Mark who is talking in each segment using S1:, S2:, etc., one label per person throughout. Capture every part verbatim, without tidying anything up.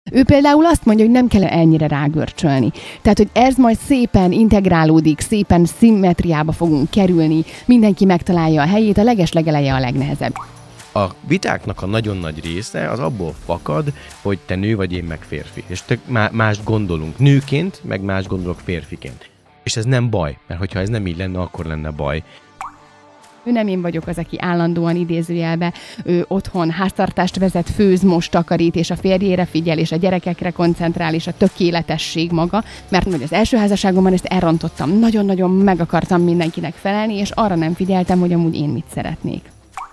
S1: Ő például azt mondja, hogy nem kell ennyire rágörcsölni. Tehát, hogy ez majd szépen integrálódik, szépen szimmetriába fogunk kerülni, mindenki megtalálja a helyét, a legeslegeleje a legnehezebb.
S2: A vitáknak a nagyon nagy része az abból fakad, hogy te nő vagy, én meg férfi. És tök mást gondolunk nőként, meg más gondolok férfiként. És ez nem baj, mert hogyha ez nem így lenne, akkor lenne baj.
S1: Ő nem én vagyok az, aki állandóan idézőjelbe, ő otthon háztartást vezet, főz, most, takarít, és a férjére figyel, és a gyerekekre koncentrál, és a tökéletesség maga, mert hogy az első házasságomban ezt elrontottam. Nagyon-nagyon meg akartam mindenkinek felelni, és arra nem figyeltem, hogy amúgy én mit szeretnék.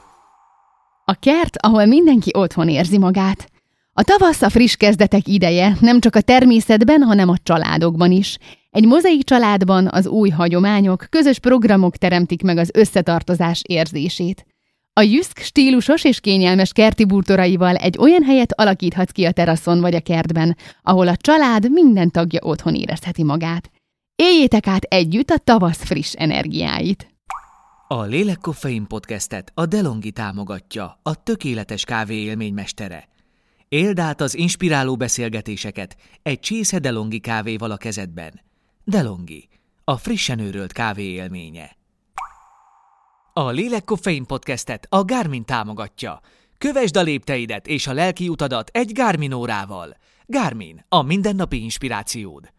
S1: A kert, ahol mindenki otthon érzi magát. A tavasz a friss kezdetek ideje, nem csak a természetben, hanem a családokban is. Egy mozaik családban az új hagyományok, közös programok teremtik meg az összetartozás érzését. A Jysk stílusos és kényelmes kerti bútoraival egy olyan helyet alakíthatsz ki a teraszon vagy a kertben, ahol a család minden tagja otthon érezheti magát. Éljétek át együtt a tavasz friss energiáit!
S3: A Lélek Koffein podcastet a DeLonghi támogatja, a tökéletes kávé élménymestere. Éld át az inspiráló beszélgetéseket egy csésze DeLonghi kávéval a kezedben. DeLonghi, a frissen őrölt kávé élménye. A Lélek Koffein podcastet a Garmin támogatja. Kövesd a lépteidet és a lelki utadat egy Garmin órával. Garmin, a mindennapi inspirációd.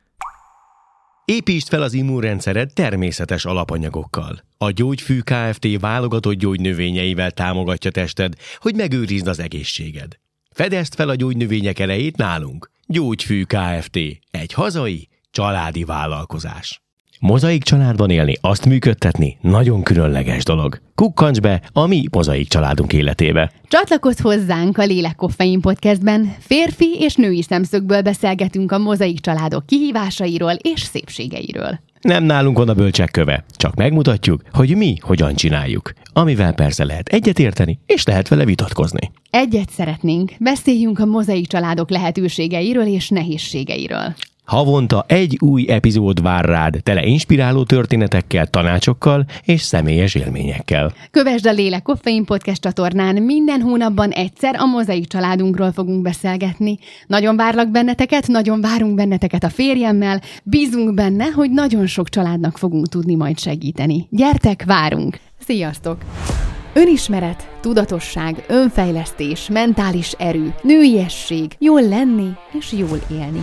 S2: Építsd fel az immunrendszered természetes alapanyagokkal. A Gyógyfű Kft. Válogatott gyógynövényeivel támogatja tested, hogy megőrizd az egészséged. Fedezd fel a gyógynövények erejét nálunk. Gyógyfű Kft. Egy hazai, családi vállalkozás. Mozaik családban élni, azt működtetni nagyon különleges dolog. Kukkancs be a mi mozaik családunk életébe.
S1: Csatlakozz hozzánk a Lélek Koffein podcastben. Férfi és női szemszögből beszélgetünk a mozaik családok kihívásairól és szépségeiről.
S2: Nem nálunk van a bölcsek köve, csak megmutatjuk, hogy mi hogyan csináljuk. Amivel persze lehet egyetérteni, és lehet vele vitatkozni.
S1: Egyet szeretnénk. Beszéljünk a mozaik családok lehetőségeiről és nehézségeiről.
S2: Havonta egy új epizód vár rád, tele inspiráló történetekkel, tanácsokkal és személyes élményekkel.
S1: Kövesd a Lélek Koffein podcast csatornán, minden hónapban egyszer a mozaik családunkról fogunk beszélgetni. Nagyon várlak benneteket, nagyon várunk benneteket a férjemmel, bízunk benne, hogy nagyon sok családnak fogunk tudni majd segíteni. Gyertek, várunk! Sziasztok! Önismeret, tudatosság, önfejlesztés, mentális erő, nőiesség, jól lenni és jól élni.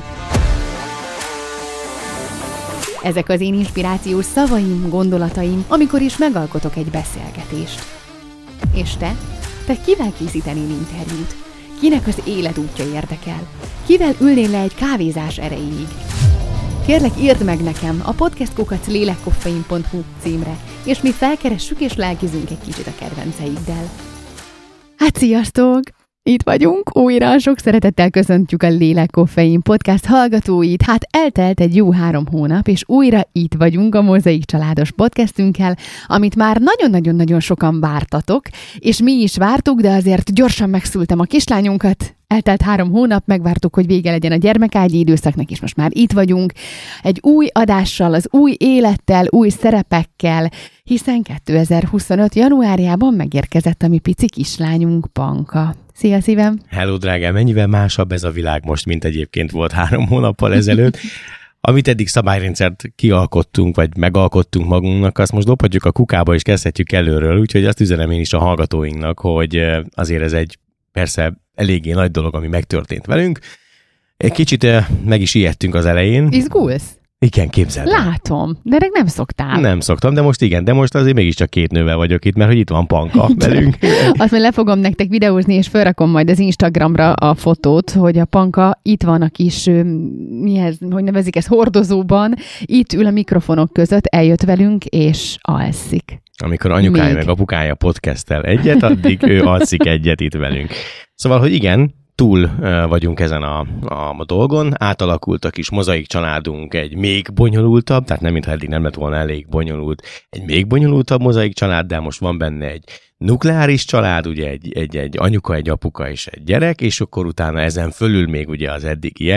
S1: Ezek az én inspirációs szavaim, gondolataim, amikor is megalkotok egy beszélgetést. És te? Te kivel készítenél interjút? Kinek az életútja érdekel? Kivel ülnél le egy kávézás erejéig? Kérlek, írd meg nekem a podcast kukac lélekkoffein pont hu címre, és mi felkeressük és lelkizünk egy kicsit a kedvenceiddel. Hát sziasztok! Itt vagyunk, újra sok szeretettel köszöntjük a Lélek Koffein podcast hallgatóit. Hát eltelt egy jó három hónap, és újra itt vagyunk a Mozaik Családos podcastünkkel, amit már nagyon-nagyon-nagyon sokan vártatok, és mi is vártuk, de azért gyorsan megszültem a kislányunkat. Eltelt három hónap, megvártuk, hogy vége legyen a gyermekágyi időszaknak, és most már itt vagyunk. Egy új adással, az új élettel, új szerepekkel, hiszen kétezer-huszonöt januárjában megérkezett a mi pici kislányunk, Panka. Szia, szívem!
S2: Hello, drágám! Mennyivel másabb ez a világ most, mint egyébként volt három hónappal ezelőtt. Amit eddig szabályrendszert kialkottunk, vagy megalkottunk magunknak, azt most dobhatjuk a kukába, és kezdhetjük előről. Úgyhogy azt üzenem én is a hallgatóinknak, hogy azért ez egy persze eléggé nagy dolog, ami megtörtént velünk. Egy kicsit meg is ijedtünk az elején.
S1: Izgulsz?
S2: Igen, képzeld.
S1: Látom, de erre nem szoktál.
S2: Nem szoktam, de most igen, de most azért mégiscsak két nővel vagyok itt, mert hogy itt van Panka velünk.
S1: Azt majd le fogom nektek videózni, és felrakom majd az Instagramra a fotót, hogy a Panka itt van a kis, mihez, hogy nevezik ezt, hordozóban, itt ül a mikrofonok között, eljött velünk, és alszik.
S2: Amikor anyukája Még. meg apukája podcasttel egyet, addig ő alszik egyet itt velünk. Szóval, hogy igen, túl vagyunk ezen a, a, a dolgon, átalakult a kis mozaik családunk egy még bonyolultabb, tehát nem mintha eddig nem lett volna elég bonyolult, egy még bonyolultabb mozaik család, de most van benne egy nukleáris család, ugye egy, egy, egy anyuka, egy apuka és egy gyerek, és akkor utána ezen fölül még ugye az eddigiek,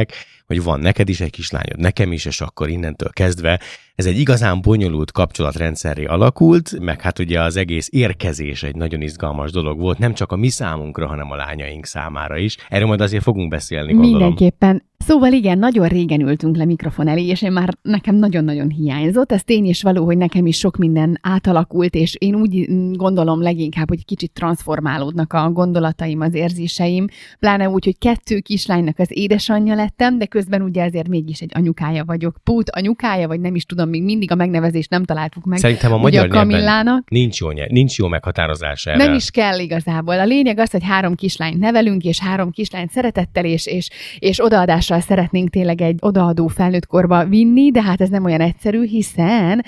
S2: hogy van neked is egy kislányod, nekem is, és akkor innentől kezdve ez egy igazán bonyolult kapcsolatrendszerré alakult, meg hát ugye az egész érkezés egy nagyon izgalmas dolog volt, nem csak a mi számunkra, hanem a lányaink számára is. Erről majd azért fogunk beszélni, gondolom.
S1: Mindenképpen. Szóval igen, nagyon régen ültünk le mikrofon elé, és én már nekem nagyon-nagyon hiányzott. Ez tény is való, hogy nekem is sok minden átalakult, és én úgy gondolom leginkább, hogy kicsit transformálódnak a gondolataim, az érzéseim, pláne úgy, hogy kettő kislánynak az édesanyja lettem, de közben ugye azért mégis egy anyukája vagyok. Pót anyukája, vagy nem is tudom, még mindig a megnevezést nem találtuk meg.
S2: Szerintem a magyar
S1: a Kamillának.
S2: Nincs jó, nincs jó meghatározása erre.
S1: Nem is kell igazából. A lényeg az, hogy három kislányt nevelünk, és három kislányt szeretettel és, és, és odaadással szeretnénk tényleg egy odaadó felnőtt korba vinni, de hát ez nem olyan egyszerű, hiszen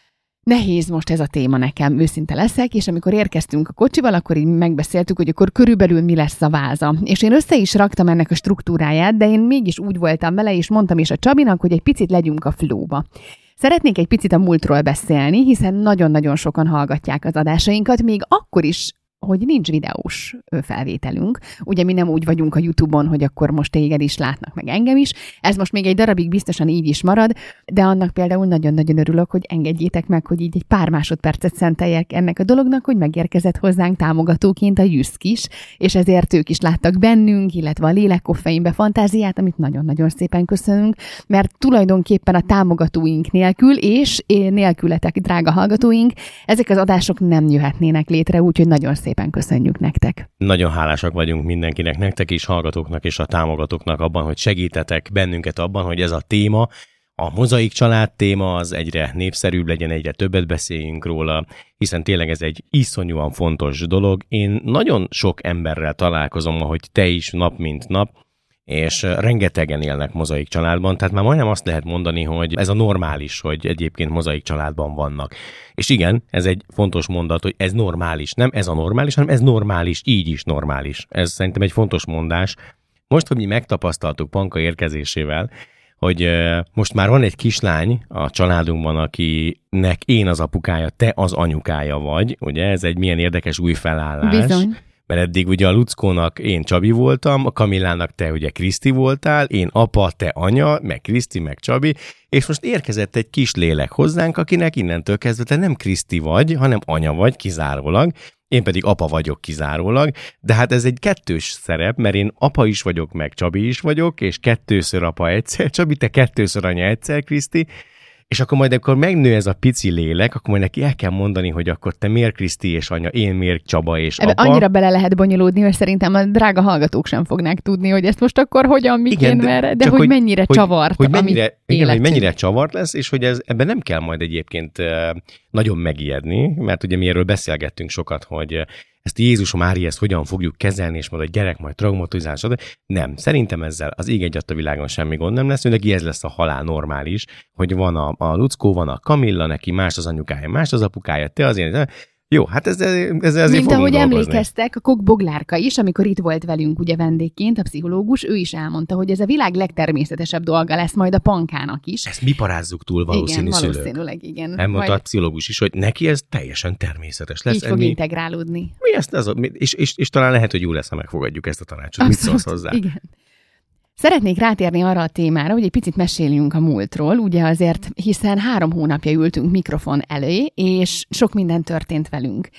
S1: nehéz most ez a téma nekem, őszinte leszek, és amikor érkeztünk a kocsival, akkor így megbeszéltük, hogy akkor körülbelül mi lesz a váza. És én össze is raktam ennek a struktúráját, de én mégis úgy voltam vele, és mondtam is a Csabinak, hogy egy picit legyünk a flowba. Szeretnék egy picit a múltról beszélni, hiszen nagyon-nagyon sokan hallgatják az adásainkat, még akkor is, hogy nincs videós felvételünk. Ugye mi nem úgy vagyunk a YouTube-on, hogy akkor most téged is látnak, meg engem is. Ez most még egy darabig biztosan így is marad, de annak például nagyon-nagyon örülök, hogy engedjétek meg, hogy így egy pár másodpercet szenteljek ennek a dolognak, hogy megérkezett hozzánk támogatóként a Jüszk is, és ezért ők is láttak bennünk, illetve a Lélekkoffeinbe fantáziát, amit nagyon-nagyon szépen köszönünk, mert tulajdonképpen a támogatóink nélkül, és nélkületek, drága hallgatóink, ezek az adások nem jöhetnének létre, úgyhogy nagyon szépen köszönjük nektek.
S2: Nagyon hálásak vagyunk mindenkinek, nektek is, hallgatóknak és a támogatóknak abban, hogy segítetek bennünket abban, hogy ez a téma, a mozaik család téma az egyre népszerűbb legyen, egyre többet beszéljünk róla, hiszen tényleg ez egy iszonyúan fontos dolog. Én nagyon sok emberrel találkozom, ahogy te is nap mint nap, és rengetegen élnek mozaik családban, tehát már majdnem azt lehet mondani, hogy ez a normális, hogy egyébként mozaik családban vannak. És igen, ez egy fontos mondat, hogy ez normális, nem ez a normális, hanem ez normális, így is normális. Ez szerintem egy fontos mondás. Most, hogy mi megtapasztaltuk Panka érkezésével, hogy most már van egy kislány a családunkban, akinek én az apukája, te az anyukája vagy, ugye ez egy milyen érdekes új felállás.
S1: Bizony.
S2: Mert eddig ugye a Luckónak én Csabi voltam, a Kamillának te ugye Kriszti voltál, én apa, te anya, meg Kriszti, meg Csabi, és most érkezett egy kis lélek hozzánk, akinek innentől kezdve te nem Kriszti vagy, hanem anya vagy kizárólag, én pedig apa vagyok kizárólag, de hát ez egy kettős szerep, mert én apa is vagyok, meg Csabi is vagyok, és kettőször apa egyszer, Csabi, te kettőször anya egyszer, Kriszti, és akkor majd, amikor megnő ez a pici lélek, akkor majd neki el kell mondani, hogy akkor te miért Kriszti és anya, én miért Csaba és
S1: Ebbe
S2: apa.
S1: annyira bele lehet bonyolódni, hogy szerintem a drága hallgatók sem fognák tudni, hogy ezt most akkor hogyan, miként, merre, de hogy, hogy mennyire
S2: hogy,
S1: csavart.
S2: Hogy mennyire, igen, hogy mennyire
S1: életünk.
S2: csavart lesz, és hogy ez, ebben nem kell majd egyébként nagyon megijedni, mert ugye mi erről beszélgettünk sokat, hogy ezt Jézus Mária, ezt hogyan fogjuk kezelni, és majd a gyerek majd traumatizálás. Nem, szerintem ezzel az ég egyatt a világon semmi gond nem lesz, neki ez lesz a halál normális, hogy van a, a Luckó, van a Kamilla, neki más az anyukája, más az apukája, te azért... Jó, hát ez, ez azért
S1: Mint ahogy
S2: dolgozni.
S1: emlékeztek, a Kok Boglárka is, amikor itt volt velünk ugye vendégként, a pszichológus, ő is elmondta, hogy ez a világ legtermészetesebb dolga lesz majd a Pankának is.
S2: Ezt mi parázzuk túl valószínű
S1: igen,
S2: szülők.
S1: valószínűleg, igen.
S2: Elmondta
S1: majd...
S2: a pszichológus is, hogy neki ez teljesen természetes lesz.
S1: Így fog
S2: mi,
S1: integrálódni.
S2: Mi ezt az, és, és, és talán lehet, hogy jó lesz, ha megfogadjuk ezt a tanácsot. Mit szólsz hozzá?
S1: Igen. Szeretnék rátérni arra a témára, hogy egy picit meséljünk a múltról, ugye azért, hiszen három hónapja ültünk mikrofon elé, és sok minden történt velünk.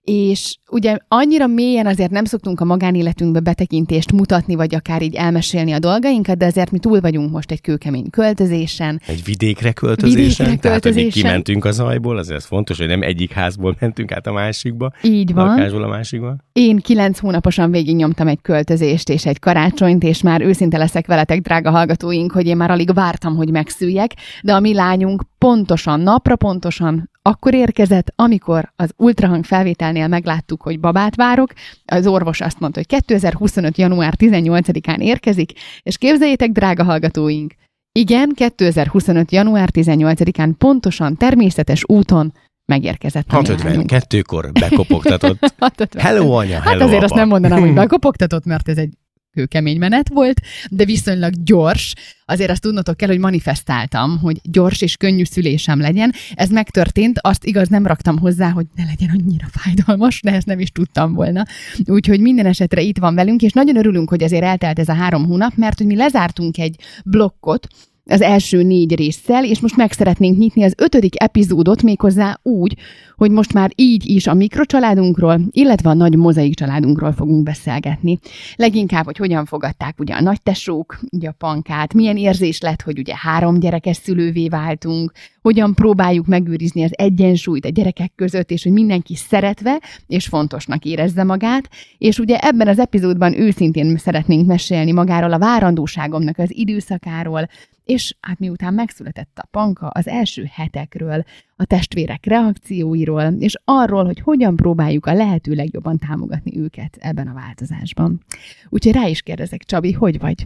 S1: És ugye annyira mélyen azért nem szoktunk a magánéletünkbe betekintést mutatni, vagy akár így elmesélni a dolgainkat, de azért mi túl vagyunk most egy kőkemény költözésen.
S2: Egy vidékre költözésen?
S1: Vidékre
S2: tehát,
S1: költözésen.
S2: hogy kimentünk az ajból, azért ez fontos, hogy nem egyik házból mentünk át a másikba.
S1: Így van.
S2: Lakásból a másikba.
S1: Én kilenc hónaposan végignyomtam egy költözést és egy karácsonyt, és már őszinte leszek veletek, drága hallgatóink, hogy én már alig vártam, hogy megszüljek, de a mi lányunk pontosan, napra pontosan akkor érkezett, amikor az ultrahang felvételnél megláttuk, hogy babát várok. Az orvos azt mondta, hogy kétezer-huszonöt. január tizennyolcadikán érkezik, és képzeljétek, drága hallgatóink, igen, kétezer-huszonöt. január tizennyolcadikán pontosan természetes úton megérkezett a
S2: hat ötvenkettőkor bekopogtatott.
S1: hat ötven.
S2: Hello anya, hello
S1: Hát azért
S2: apa.
S1: azt nem mondanám, hogy bekopogtatott, mert ez egy kőkemény menet volt, de viszonylag gyors. Azért azt tudnotok kell, hogy manifestáltam, hogy gyors és könnyű szülésem legyen. Ez megtörtént, azt igaz nem raktam hozzá, hogy ne legyen annyira fájdalmas, de ezt nem is tudtam volna. Úgyhogy minden esetre itt van velünk, és nagyon örülünk, hogy azért eltelt ez a három hónap, mert hogy mi lezártunk egy blokkot, az első négy résszel, és most meg szeretnénk nyitni az ötödik epizódot méghozzá úgy, hogy most már így is a mikrocsaládunkról, illetve a nagy mozaik családunkról fogunk beszélgetni. Leginkább, hogy hogyan fogadták ugye a nagytesók, ugye a Pankát, milyen érzés lett, hogy ugye három gyerekes szülővé váltunk, hogyan próbáljuk megőrizni az egyensúlyt a gyerekek között, és hogy mindenki szeretve és fontosnak érezze magát, és ugye ebben az epizódban őszintén szeretnénk mesélni magáról a várandóságomnak az időszakáról, és hát miután megszületett a Panka, az első hetekről, a testvérek reakcióiról, és arról, hogy hogyan próbáljuk a lehető legjobban támogatni őket ebben a változásban. Úgyhogy rá is kérdezek, Csabi, hogy vagy?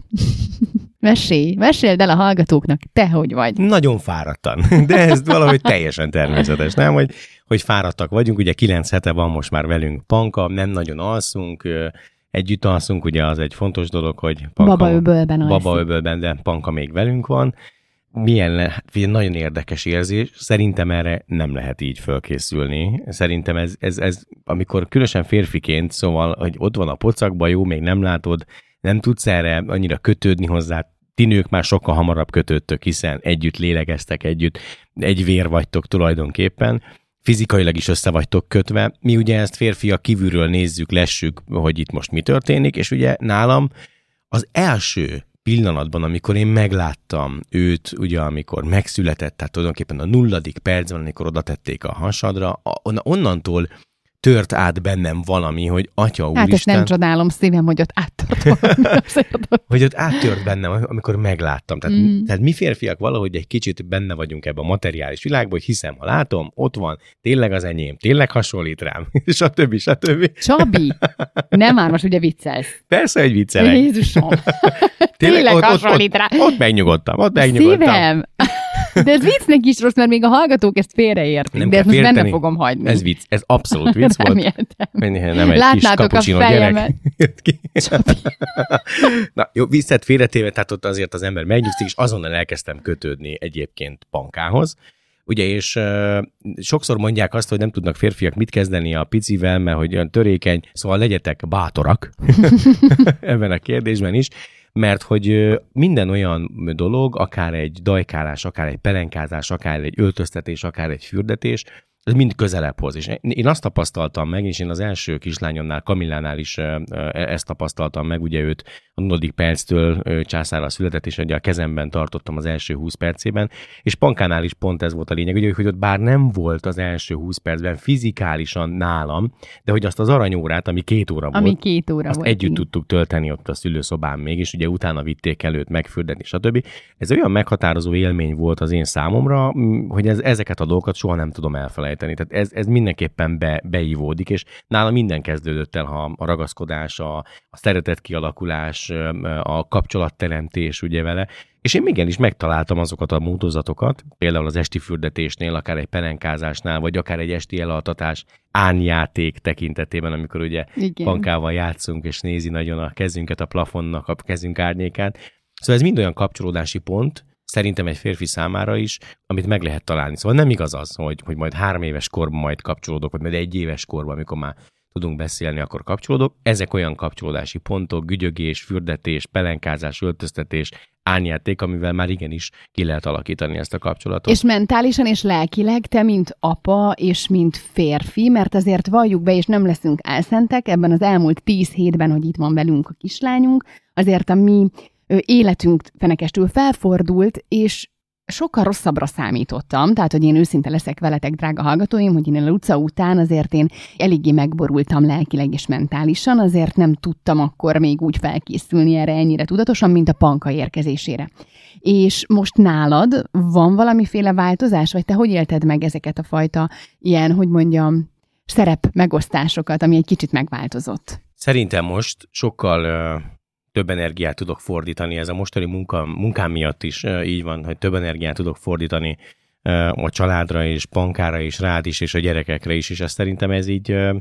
S1: Mesélj, meséld el a hallgatóknak, te hogy vagy?
S2: Nagyon fáradtan, de ez valahogy teljesen természetes, nem? Hogy, hogy fáradtak vagyunk, ugye kilenc hete van most már velünk Panka, nem nagyon alszunk, együtt alszunk, ugye az egy fontos dolog, hogy Panka,
S1: babaöbölben alszik.
S2: Babaöbölben, de Panka még velünk van. Milyen le, nagyon érdekes érzés, szerintem erre nem lehet így fölkészülni. Szerintem ez, ez, ez, amikor különösen férfiként, szóval, hogy ott van a pocakban, jó, még nem látod, nem tudsz erre annyira kötődni hozzá, ti nők már sokkal hamarabb kötődtök, hiszen együtt lélegeztek, együtt egy vér vagytok tulajdonképpen, fizikailag is össze vagytok kötve. Mi ugye ezt férfiak kívülről nézzük, lessük, hogy itt most mi történik, és ugye nálam az első pillanatban, amikor én megláttam őt, ugye amikor megszületett, tehát tulajdonképpen a nulladik percben, amikor oda tették a hasadra, onnantól tört át bennem valami, hogy Atya Úristen...
S1: Hát ezt nem csodálom szívem, hogy ott áttört valami.
S2: hogy ott áttört bennem, amikor megláttam. Tehát, mm. tehát mi férfiak valahogy egy kicsit benne vagyunk ebben a materiális világban, hogy hiszem, ha látom, ott van, tényleg az enyém, tényleg hasonlít rám, stb. stb.
S1: Csabi, nem már most ugye viccelsz.
S2: Persze, hogy viccelek.
S1: Jézusom,
S2: tényleg,
S1: tényleg
S2: ott,
S1: hasonlít
S2: ott,
S1: rá.
S2: Ott, ott megnyugodtam, ott megnyugodtam.
S1: Szívem. De ez viccnek is rossz, mert még a hallgatók ezt félreértik,
S2: nem
S1: de ezt most
S2: félteni.
S1: Benne fogom hagyni.
S2: Ez vicc, ez abszolút vicc volt. Nem egy
S1: Látnátok
S2: kis kapucsinó
S1: a fejemet.
S2: Gyerek. Na jó, viccet félretéve, tehát ott azért az ember megnyugszik, és azonnal elkezdtem kötődni egyébként Pankához. Ugye, és uh, sokszor mondják azt, hogy nem tudnak férfiak mit kezdeni a picivel, mert hogy olyan törékeny, szóval legyetek bátorak ebben a kérdésben is, mert hogy minden olyan dolog, akár egy dajkálás, akár egy pelenkázás, akár egy öltöztetés, akár egy fürdetés, ez mind közelebb hoz. És én azt tapasztaltam meg, és én az első kislányomnál, Kamillánál is ezt tapasztaltam meg, ugye őt a nulladik perctől császárral született, és ugye a kezemben tartottam az első húsz percében, és Pankánál is pont ez volt a lényeg, ugye, hogy ott bár nem volt az első húsz percben fizikálisan nálam, de hogy azt az aranyórát, ami két óra
S1: ami
S2: volt,
S1: két óra
S2: azt
S1: volt,
S2: együtt
S1: így.
S2: tudtuk tölteni ott a szülőszobán még, és ugye utána vitték előtt megfürdetni, stb. Ez olyan meghatározó élmény volt az én számomra, hogy ez, ezeket a dolgokat soha nem tudom elfelejteni. Tehát ez, ez mindenképpen be, beívódik, és nála minden kezdődött el, ha a ragaszkodás, a, a szeretet kialakulás, a kapcsolatteremtés ugye vele, és én igenis megtaláltam azokat a módozatokat, például az esti fürdetésnél, akár egy pelenkázásnál, vagy akár egy esti elaltatás ánjáték tekintetében, amikor ugye Igen. Pankával játszunk, és nézi nagyon a kezünket a plafonnak, a kezünk árnyékát. Szóval ez mind olyan kapcsolódási pont, szerintem egy férfi számára is, amit meg lehet találni. Szóval nem igaz az, hogy, hogy majd három éves korban majd kapcsolódok, vagy majd egy éves korban, amikor már tudunk beszélni, akkor kapcsolódok. Ezek olyan kapcsolódási pontok, gügyögés, fürdetés, pelenkázás, öltöztetés, árnyjáték, amivel már igenis ki lehet alakítani ezt a kapcsolatot.
S1: És mentálisan és lelkileg te, mint apa és mint férfi, mert azért valljuk be, és nem leszünk álszentek, ebben az elmúlt tíz hétben, hogy itt van velünk a kislányunk, azért a mi életünk fenekestül felfordult, és sokkal rosszabbra számítottam, tehát, hogy én őszinte leszek veletek, drága hallgatóim, hogy én a Luca után azért én eléggé megborultam lelkileg és mentálisan, azért nem tudtam akkor még úgy felkészülni erre ennyire tudatosan, mint a Panka érkezésére. És most nálad van valamiféle változás, vagy te hogy élted meg ezeket a fajta ilyen, hogy mondjam, szerep megosztásokat, ami egy kicsit megváltozott?
S2: Szerintem most sokkal... Uh... több energiát tudok fordítani, ez a mostani munka, munkám miatt is így van, hogy több energiát tudok fordítani a családra és Pankára és rád is, és a gyerekekre is, és ezt szerintem ez így,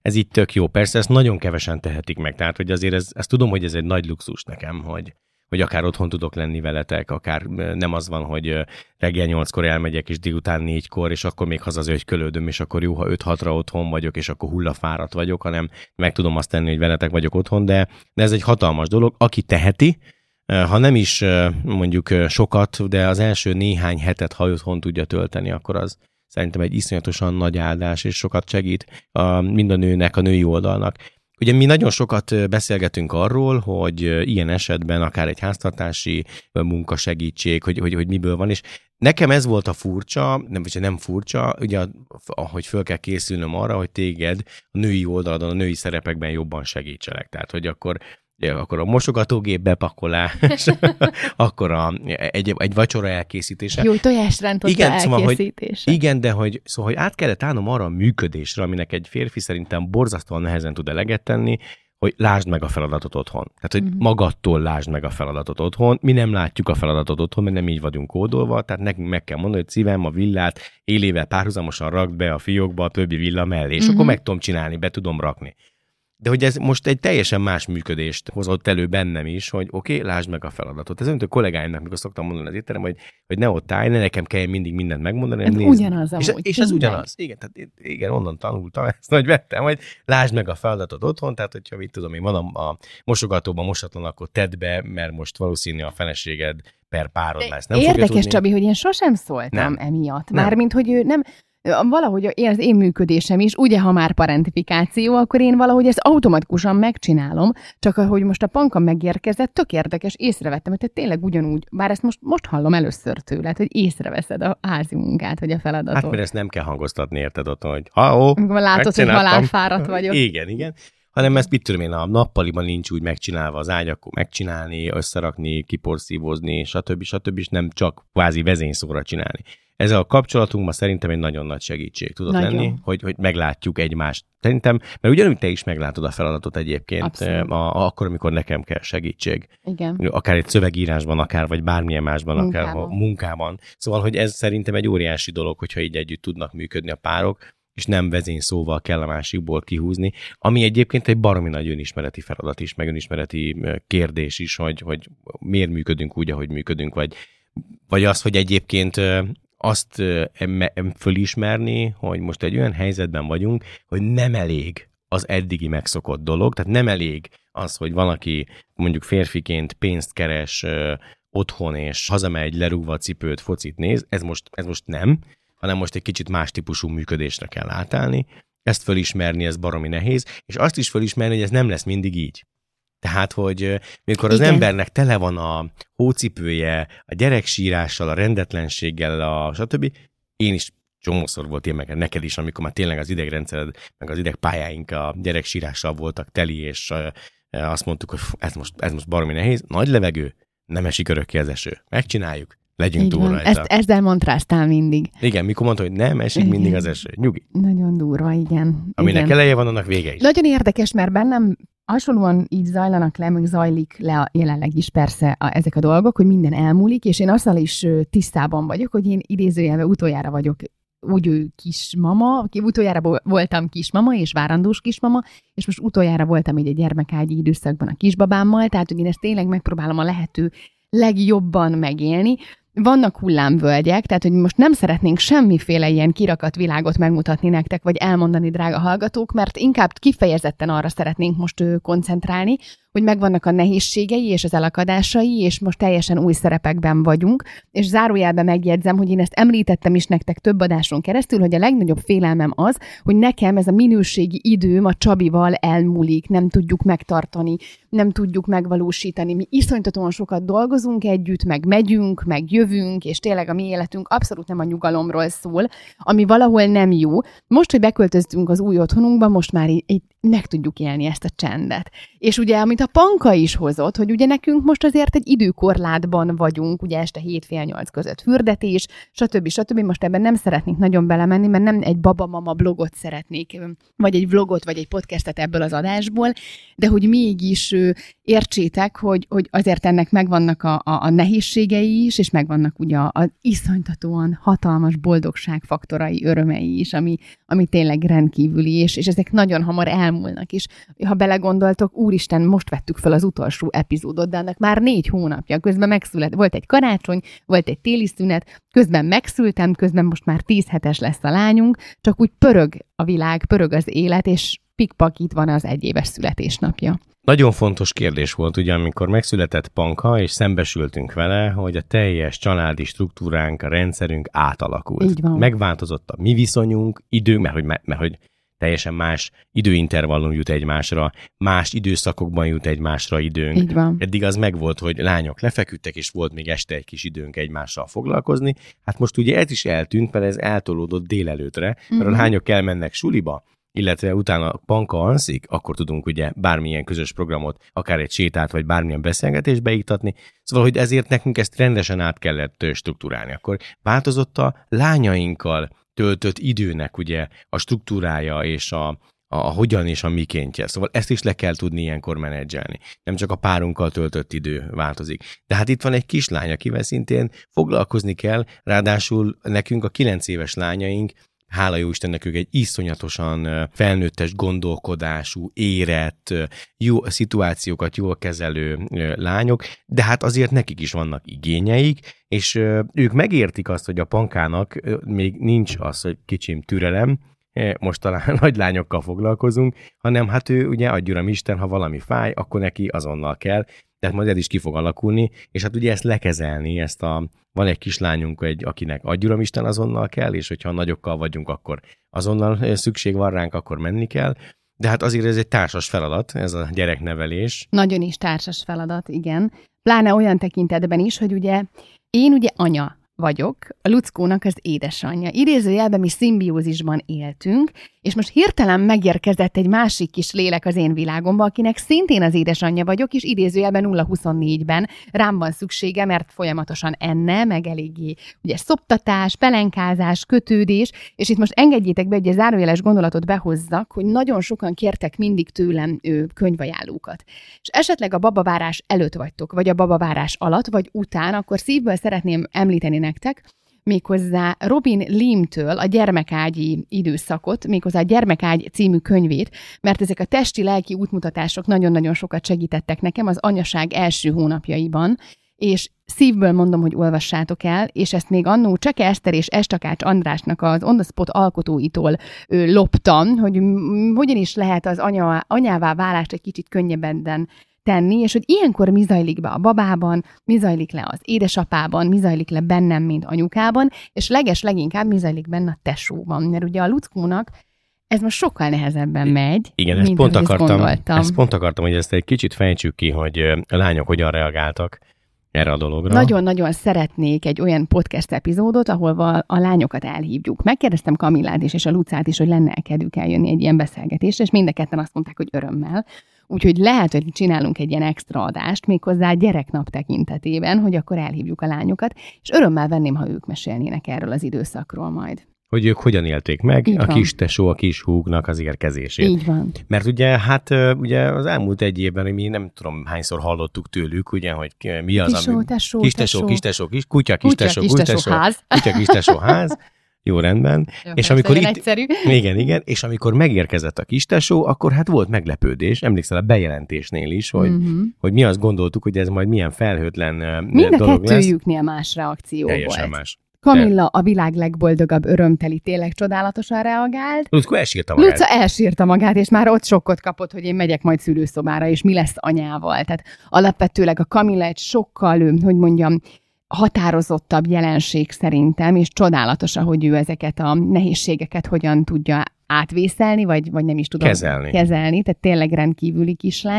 S2: ez így tök jó. Persze ezt nagyon kevesen tehetik meg, tehát hogy azért ez, ezt tudom, hogy ez egy nagy luxus nekem, hogy, hogy akár otthon tudok lenni veletek, akár nem az van, hogy reggel nyolckor elmegyek, és délután négykor, és akkor még hazazögykölődöm, és akkor jó, ha öt-hatra otthon vagyok, és akkor hullafáradt vagyok, hanem meg tudom azt tenni, hogy veletek vagyok otthon, de, de ez egy hatalmas dolog. Aki teheti, ha nem is mondjuk sokat, de az első néhány hetet, ha otthon tudja tölteni, akkor az szerintem egy iszonyatosan nagy áldás, és sokat segít a, mind a nőnek, a női oldalnak. Ugye mi nagyon sokat beszélgetünk arról, hogy ilyen esetben akár egy háztartási munkasegítség, hogy, hogy, hogy miből van, és nekem ez volt a furcsa, nem, vagy nem furcsa, ugye, ahogy föl kell készülnöm arra, hogy téged a női oldalon, a női szerepekben jobban segítselek. Tehát, hogy akkor Ja, akkor a mosogatógép bepakolás, akkor a, egy, egy vacsora elkészítése.
S1: Jó, tojásrántotta
S2: igen,
S1: elkészítése.
S2: Szóval, hogy, igen, de hogy, szóval, hogy át kellett állnom arra a működésre, aminek egy férfi szerintem borzasztóan nehezen tud eleget tenni, hogy lásd meg a feladatot otthon. Tehát, hogy uh-huh. magadtól lásd meg a feladatot otthon. Mi nem látjuk a feladatot otthon, mert nem így vagyunk kódolva, tehát nekünk meg kell mondani, hogy szívem, a villát élével párhuzamosan rakd be a fiókba a többi villa mellé, és uh-huh. akkor meg tudom csinálni, be tudom rakni. De hogy ez most egy teljesen más működést hozott elő bennem is, hogy oké, okay, lásd meg a feladatot. Ez olyan, hogy a kollégáimnak, mikor szoktam mondani az étterem, hogy, hogy ne ott állj, ne nekem kell mindig mindent megmondani.
S1: Ez
S2: nézd.
S1: ugyanaz amúgy.
S2: És, és ez ugyanaz. Igen, tehát igen, onnan tanultam ezt, hogy vettem, hogy lásd meg a feladatot otthon, tehát hogyha mit tudom, én van a, a mosogatóban mosatlan, akkor tedd be, mert most valószínű a feleséged per párod már ezt nem fogja tudni.
S1: Érdekes, Csabi, hogy én sosem szóltam nem. emiatt. Mármint, hogy ő nem... Valahogy az én működésem is, ugye, ha már parentifikáció, akkor én valahogy ezt automatikusan megcsinálom, csak ahogy most a Panka megérkezett, tök érdekes, észrevettem, hogy te tényleg ugyanúgy, bár ezt most, most hallom először tőled, hogy észreveszed a házi munkát, vagy a feladatot.
S2: Hát mert ezt nem kell hangoztatni, érted otthon, hogy ha-ó,
S1: amikor látod, hogy halálfáradt vagyok.
S2: Igen, igen. Hanem ezt mit tudom én, a nappaliban nincs úgy megcsinálva az ágy, akkor megcsinálni, összerakni, kiporszívózni, stb. stb. És nem csak kvázi vezényszóra csinálni. Ezzel a kapcsolatunkban szerintem egy nagyon nagy segítség tudod nagyon. lenni, hogy, hogy meglátjuk egymást. Szerintem, mert ugyanúgy te is meglátod a feladatot egyébként, a, a, akkor, amikor nekem kell segítség.
S1: Igen.
S2: Akár egy szövegírásban, akár vagy bármilyen másban, munkában. akár a munkában. Szóval, hogy ez szerintem egy óriási dolog, hogyha így együtt tudnak működni a párok, és nem vezényszóval kell a másikból kihúzni, ami egyébként egy baromi nagy önismereti feladat is, meg önismereti kérdés is, hogy, hogy miért működünk úgy, ahogy működünk, vagy, vagy az, hogy egyébként azt fölismerni, hogy most egy olyan helyzetben vagyunk, hogy nem elég az eddigi megszokott dolog, tehát nem elég az, hogy valaki mondjuk férfiként pénzt keres otthon, és hazamegy, lerúgva a cipőt, focit néz, ez most, ez most nem, hanem most egy kicsit más típusú működésre kell átállni. Ezt fölismerni, ez baromi nehéz, és azt is fölismerni, hogy ez nem lesz mindig így. Tehát, hogy mikor az Igen. embernek tele van a hócipője, a gyereksírással, a rendetlenséggel, a stb. Én is csomószor volt ilyen, meg neked is, amikor már tényleg az idegrendszered, meg az idegpályáink a gyereksírással voltak teli, és azt mondtuk, hogy ez most, ez most baromi nehéz, nagy levegő, nem esik örökké az eső. Megcsináljuk. Legyünk
S1: így
S2: túl
S1: van.
S2: rajta.
S1: Ezt, ezzel mantráztál mindig.
S2: Igen, mikor mondta, hogy nem esik igen. mindig az eső. Nyugi.
S1: Nagyon durva, igen.
S2: Aminek
S1: igen.
S2: eleje van, annak vége is.
S1: Nagyon érdekes, mert bennem hasonlóan így zajlanak le, meg zajlik le a, jelenleg is persze a, ezek a dolgok, hogy minden elmúlik, és én azzal is tisztában vagyok, hogy én idézőjelben utoljára vagyok úgy kismama, utoljára voltam kismama és várandós kismama, és most utoljára voltam így egy gyermekágyi időszakban a kisbabámmal, tehát hogy én ezt tényleg megpróbálom a lehető legjobban megélni. Vannak hullámvölgyek, tehát hogy most nem szeretnénk semmiféle ilyen kirakat világot megmutatni nektek, vagy elmondani, drága hallgatók, mert inkább kifejezetten arra szeretnénk most koncentrálni, hogy megvannak a nehézségei és az elakadásai, és most teljesen új szerepekben vagyunk, és zárójelben megjegyzem, hogy én ezt említettem is nektek több adáson keresztül, hogy a legnagyobb félelmem az, hogy nekem ez a minőségi időm a Csabival elmúlik, nem tudjuk megtartani, nem tudjuk megvalósítani. Mi iszonytatóan sokat dolgozunk együtt, meg megyünk, meg jövünk, és tényleg a mi életünk abszolút nem a nyugalomról szól, ami valahol nem jó. Most, hogy beköltöztünk az új otthonunkba, most már így, így meg tudjuk élni ezt a csendet. És ugye, amit a Panka is hozott, hogy ugye nekünk most azért egy időkorlátban vagyunk, ugye este hét fél nyolc között fürdetés, stb. stb. Most ebben nem szeretnék nagyon belemenni, mert nem egy baba-mama blogot szeretnék, vagy egy vlogot, vagy egy podcastet ebből az adásból, de hogy mégis értsétek, hogy, hogy azért ennek megvannak a, a, a nehézségei is, és megvannak ugye az iszonytatóan hatalmas boldogságfaktorai, örömei is, ami, ami tényleg rendkívüli, és, és ezek nagyon hamar elmúlnak is. Ha belegondoltok, úristen, most vettük fel az utolsó epizódot, de annak már négy hónapja, közben megszület, volt egy karácsony, volt egy téli szünet, közben megszültem, közben most már tíz hetes lesz a lányunk, csak úgy pörög a világ, pörög az élet, és pikpak itt van az egyéves születésnapja.
S2: Nagyon fontos kérdés volt, ugye, amikor megszületett Panka, és szembesültünk vele, hogy a teljes családi struktúránk, a rendszerünk átalakult.
S1: Így van.
S2: Megváltozott a mi viszonyunk, idő, mert hogy, mert hogy teljesen más időintervallum jut egymásra, más időszakokban jut egymásra időnk.
S1: Így van.
S2: Eddig az megvolt, hogy lányok lefeküdtek, és volt még este egy kis időnk egymással foglalkozni. Hát most ugye ez is eltűnt, mert ez eltolódott délelőtre, mert uh-huh. a lányok elmennek suliba, illetve utána Panka alszik, akkor tudunk ugye bármilyen közös programot, akár egy sétát, vagy bármilyen beszélgetést beiktatni. Szóval, hogy ezért nekünk ezt rendesen át kellett struktúrálni. Akkor változott a lányainkkal töltött időnek ugye a struktúrája és a, a, a hogyan és a mikéntje. Szóval ezt is le kell tudni ilyenkor menedzselni. Nem csak a párunkkal töltött idő változik. De hát itt van egy kislány, akivel szintén foglalkozni kell, ráadásul nekünk a kilenc éves lányaink, hála jó Istennek, ők egy iszonyatosan felnőttes gondolkodású, érett, jó szituációkat jól kezelő lányok, de hát azért nekik is vannak igényeik, és ők megértik azt, hogy a Pankának még nincs az, hogy kicsim türelem, most talán nagy lányokkal foglalkozunk, hanem hát ő ugye adjuram Isten, ha valami fáj, akkor neki azonnal kell, tehát majd ez is ki fog alakulni, és hát ugye ezt lekezelni, ezt a, van egy kislányunk, egy, akinek adjuram Isten azonnal kell, és hogyha nagyokkal vagyunk, akkor azonnal szükség van ránk, akkor menni kell, de hát azért ez egy társas feladat, ez a gyereknevelés.
S1: Nagyon is társas feladat, igen. Pláne olyan tekintetben is, hogy ugye én ugye anya vagyok, a Luckónak az édesanyja. Idézőjelben mi szimbiózisban éltünk, és most hirtelen megérkezett egy másik kis lélek az én világomba, akinek szintén az édesanyja vagyok, és idézőjelben nulla huszonnégyben rám van szüksége, mert folyamatosan enne, meg eléggé ugye szoptatás, pelenkázás, kötődés, és itt most engedjétek be, hogy egy zárójeles gondolatot behozzak, hogy nagyon sokan kértek mindig tőlem ő, könyvajánlókat. És esetleg a babavárás előtt vagytok, vagy a babavárás alatt, vagy után, akkor szívből szeretném említeni nektek, méghozzá Robin Limtől a gyermekágyi időszakot, méghozzá a Gyermekágy című könyvét, mert ezek a testi-lelki útmutatások nagyon-nagyon sokat segítettek nekem az anyaság első hónapjaiban, és szívből mondom, hogy olvassátok el, és ezt még annó Cseke Eszter és Estakács Andrásnak az On the Spot alkotóitól ö, loptam, hogy m- hogyan is lehet az anya, anyává válást egy kicsit könnyebben tenni, és hogy ilyenkor mi zajlik be a babában, mi zajlik le az édesapában, mi zajlik le bennem, mint anyukában, és leges leginkább mi zajlik benne a tesóban. Mert ugye a Luckónak ez most sokkal nehezebben megy,
S2: igen,
S1: mint
S2: ezt pont
S1: ezt
S2: akartam,
S1: gondoltam.
S2: Ezt pont akartam, hogy ezt egy kicsit fejtsük ki, hogy a lányok hogyan reagáltak erre a dologra.
S1: Nagyon-nagyon szeretnék egy olyan podcast epizódot, ahol a lányokat elhívjuk. Megkérdeztem Kamillát is, és a Lucát is, hogy lenne kedvük eljönni egy ilyen beszélgetésre, és mind a ketten azt mondták, hogy örömmel. Úgyhogy lehet, hogy csinálunk egy ilyen extra adást, méghozzá gyereknap tekintetében, hogy akkor elhívjuk a lányokat, és örömmel venném, ha ők mesélnének erről az időszakról majd.
S2: Hogy ők hogyan élték meg
S1: Így
S2: a
S1: van.
S2: kis tesó, a kis húgnak az érkezését.
S1: Így van.
S2: Mert ugye, hát ugye az elmúlt egy évben, hogy mi nem tudom hányszor hallottuk tőlük, ugye, hogy mi az,
S1: Kisó,
S2: ami...
S1: tesó,
S2: kis tesó,
S1: tesó.
S2: kis tesó, kis kutya, kis tesó,
S1: kis tesó, ház.
S2: Kutya, kis tesó, ház. Jó, rendben.
S1: Jó,
S2: és amikor itt,
S1: egyszerű.
S2: igen, igen, és amikor megérkezett a kistesó, akkor hát volt meglepődés, emlékszel a bejelentésnél is, hogy,
S1: uh-huh.
S2: hogy mi azt gondoltuk, hogy ez majd milyen felhőtlen
S1: Mind a
S2: dolog lesz.
S1: kettőjüknél más reakció
S2: Teljesen
S1: volt.
S2: más.
S1: Kamilla a világ legboldogabb, örömteli, tényleg csodálatosan reagált.
S2: Lucka elsírta magát.
S1: Luca elsírta magát, és már ott sokkot kapott, hogy én megyek majd szülőszobára, és mi lesz anyával. Tehát alapvetőleg a Kamilla egy sokkal, hogy mondjam, határozottabb jelenség szerintem, és csodálatos, ahogy ő ezeket a nehézségeket hogyan tudja átvészelni, vagy, vagy nem is tudom
S2: Kezelni.
S1: kezelni. Tehát tényleg rendkívüli kislány.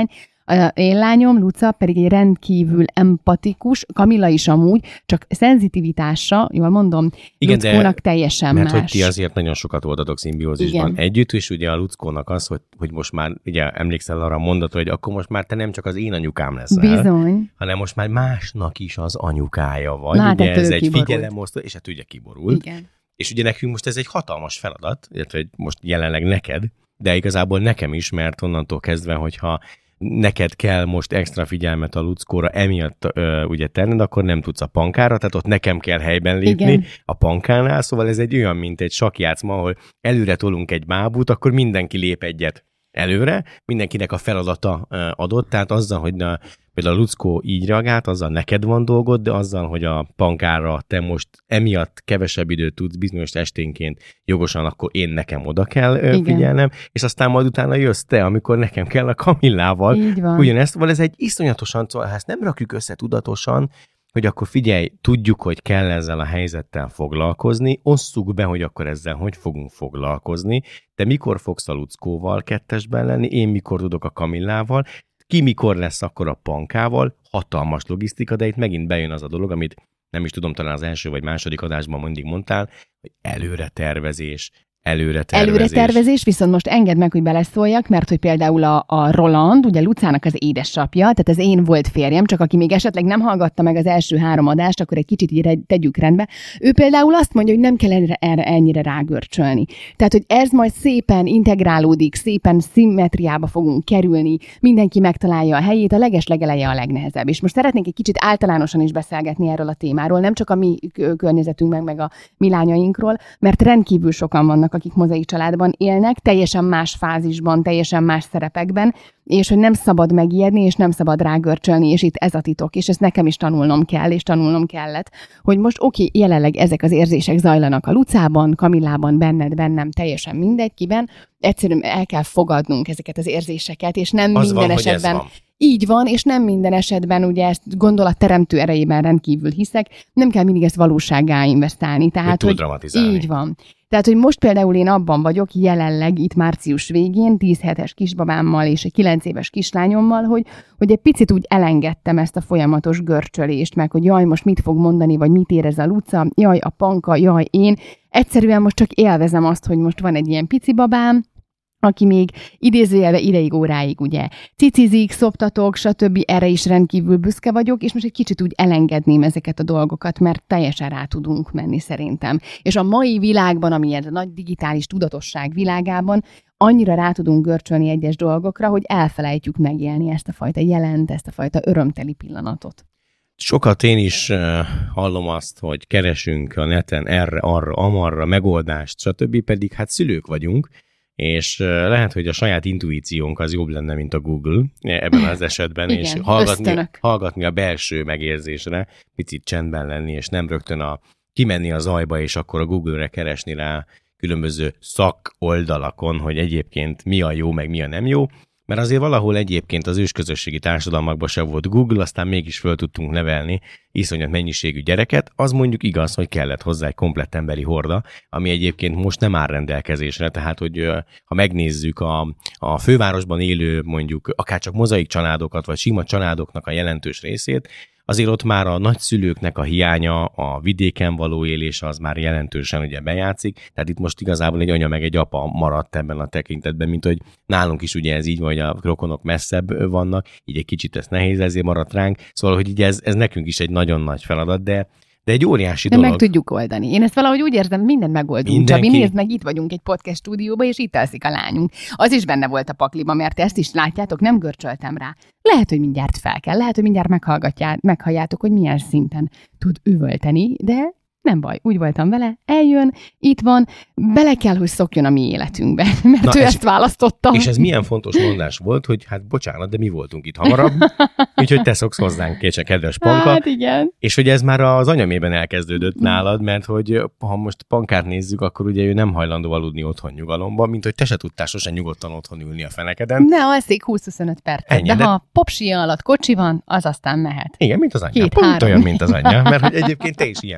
S1: A én lányom, Luca, pedig egy rendkívül empatikus, Kamilla is amúgy, csak szenzitivitása, jól mondom,
S2: igen,
S1: Luckónak teljesen
S2: mert
S1: más.
S2: Mert hogy ti azért nagyon sokat voltatok szimbiózisban
S1: igen.
S2: együtt, és ugye a Luckónak az, hogy, hogy most már, ugye emlékszel arra a mondatra, hogy akkor most már te nem csak az én anyukám leszel,
S1: bizony,
S2: hanem most már másnak is az anyukája vagy.
S1: Na,
S2: ugye ez egy
S1: kiborult.
S2: figyelemosztó, és hát ugye kiborult.
S1: Igen.
S2: És ugye nekünk most ez egy hatalmas feladat, illetve most jelenleg neked, de igazából nekem is, mert onnantól kezdve, hogyha neked kell most extra figyelmet a Luckóra emiatt ö, ugye tenned, akkor nem tudsz a pankára, tehát ott nekem kell helyben lépni igen. a pankánál, szóval ez egy olyan, mint egy sakkjátszma, ahol előre tolunk egy mábút, akkor mindenki lép egyet előre, mindenkinek a feladata ö, adott, tehát azzal, hogy na, például a Luckó így reagált, azzal neked van dolgod, de azzal, hogy a pankára te most emiatt kevesebb időt tudsz bizonyos esténként jogosan, akkor én nekem oda kell ö, figyelnem, és aztán majd utána jössz te, amikor nekem kell a Kamillával. Ugyanezt, szóval ez egy iszonyatosan, szóval ezt nem rakjuk össze tudatosan, hogy akkor figyelj, tudjuk, hogy kell ezzel a helyzettel foglalkozni, osszuk be, hogy akkor ezzel hogy fogunk foglalkozni, te mikor fogsz a Luckóval kettesben lenni, én mikor tudok a Kamillával, ki mikor lesz akkor a pankával, hatalmas logisztika, de itt megint bejön az a dolog, amit nem is tudom, talán az első vagy második adásban mindig mondtál, hogy előre tervezés, előre tervezés.
S1: Előre tervezés, viszont most engedd meg, hogy beleszóljak, mert hogy például a, a Roland, ugye Lucának az édesapja, tehát az én volt férjem, csak aki még esetleg nem hallgatta meg az első három adást, akkor egy kicsit így tegyük rendbe. Ő például azt mondja, hogy nem kell erre, erre ennyire rágörcsölni. Tehát, hogy ez majd szépen integrálódik, szépen szimmetriába fogunk kerülni, mindenki megtalálja a helyét, a legeslegeleje a legnehezebb. És most szeretnénk egy kicsit általánosan is beszélgetni erről a témáról, nem csak a mi környezetünkben, meg a mi lányainkról, mert rendkívül sokan vannak, akik mozaik családban élnek, teljesen más fázisban, teljesen más szerepekben, és hogy nem szabad megijedni, és nem szabad rágörcsölni, és itt ez a titok, és ezt nekem is tanulnom kell, és tanulnom kellett, hogy most oké, okay, jelenleg ezek az érzések zajlanak a Lucában, Kamillában, benned, bennem, teljesen mindegy, kiben, egyszerűen el kell fogadnunk ezeket az érzéseket, és nem
S2: az
S1: minden
S2: van,
S1: esetben...
S2: Van.
S1: Így van, és nem minden esetben, ugye ezt gondolatteremtő erejében rendkívül hiszek, nem kell mindig ezt valósággá investálni. Tehát, hogy, hogy így van. Tehát, hogy most például én abban vagyok jelenleg itt március végén, tíz hetes kisbabámmal és egy kilenc éves kislányommal, hogy, hogy egy picit úgy elengedtem ezt a folyamatos görcsölést, meg hogy jaj, most mit fog mondani, vagy mit érez a Luca, jaj, a panka, jaj, én. Egyszerűen most csak élvezem azt, hogy most van egy ilyen pici babám, aki még idézőjelve ideig, óráig ugye cicizik, szoptatok, stb. Erre is rendkívül büszke vagyok, és most egy kicsit úgy elengedném ezeket a dolgokat, mert teljesen rá tudunk menni szerintem. És a mai világban, ami ez a nagy digitális tudatosság világában, annyira rá tudunk görcsölni egyes dolgokra, hogy elfelejtjük megélni ezt a fajta jelent, ezt a fajta örömteli pillanatot.
S2: Sokat én is uh, hallom azt, hogy keresünk a neten erre, arra, amarra megoldást, stb. Pedig hát szülők vagyunk, és lehet, hogy a saját intuíciónk az jobb lenne, mint a Google ebben az esetben,
S1: igen,
S2: és hallgatni, hallgatni a belső megérzésre, picit csendben lenni, és nem rögtön a, kimenni a zajba, és akkor a Google-re keresni rá különböző szakoldalakon, hogy egyébként mi a jó, meg mi a nem jó, mert azért valahol egyébként az ősközösségi társadalmakban se volt Google, aztán mégis föl tudtunk nevelni iszonyat mennyiségű gyereket, az mondjuk igaz, hogy kellett hozzá egy komplett emberi horda, ami egyébként most nem áll rendelkezésre, tehát hogy ha megnézzük a, a fővárosban élő mondjuk akár csak mozaik családokat, vagy sima családoknak a jelentős részét, azért ott már a nagyszülőknek a hiánya, a vidéken való élés az már jelentősen ugye bejátszik, tehát itt most igazából egy anya meg egy apa maradt ebben a tekintetben, mint hogy nálunk is ugye ez így, vagy a rokonok messzebb vannak, így egy kicsit ez nehéz, ezért maradt ránk, szóval hogy így ez, ez nekünk is egy nagyon nagy feladat, de De egy óriási
S1: de
S2: dolog.
S1: meg tudjuk oldani. Én ezt valahogy úgy érzem, mindent megoldunk.
S2: Mindenki...
S1: Csabi, nézd meg, itt vagyunk egy podcast stúdióban, és itt alszik a lányunk. Az is benne volt a pakliba, mert ezt is látjátok, nem görcsöltem rá. Lehet, hogy mindjárt fel kell, lehet, hogy mindjárt meghalljátok, hogy milyen szinten tud üvölteni, de nem baj, úgy voltam vele, eljön, itt van, bele kell, hogy szokjon a mi életünkbe, mert Na ő ezt választotta.
S2: És ez milyen fontos mondás volt, hogy hát bocsánat, de mi voltunk itt hamarabb, úgyhogy te szoksz hozzánk, kétse, kedves Panka.
S1: Hát igen.
S2: És hogy ez már az anyamében elkezdődött nálad, mert hogy ha most Pankát nézzük, akkor ugye ő nem hajlandó aludni otthon nyugalomban, mint hogy te se tudtál sosem nyugodtan otthon ülni a fenekeden.
S1: Ne, alszik húsz-huszonöt percet, Ennyi, de, de ha popsia alatt kocsi van, az aztán mehet.
S2: Igen, mint az anyja.
S1: Két,
S2: Pont
S1: három.
S2: olyan, mint az anyja, mert hogy egyébként te is ilyen volt, hogy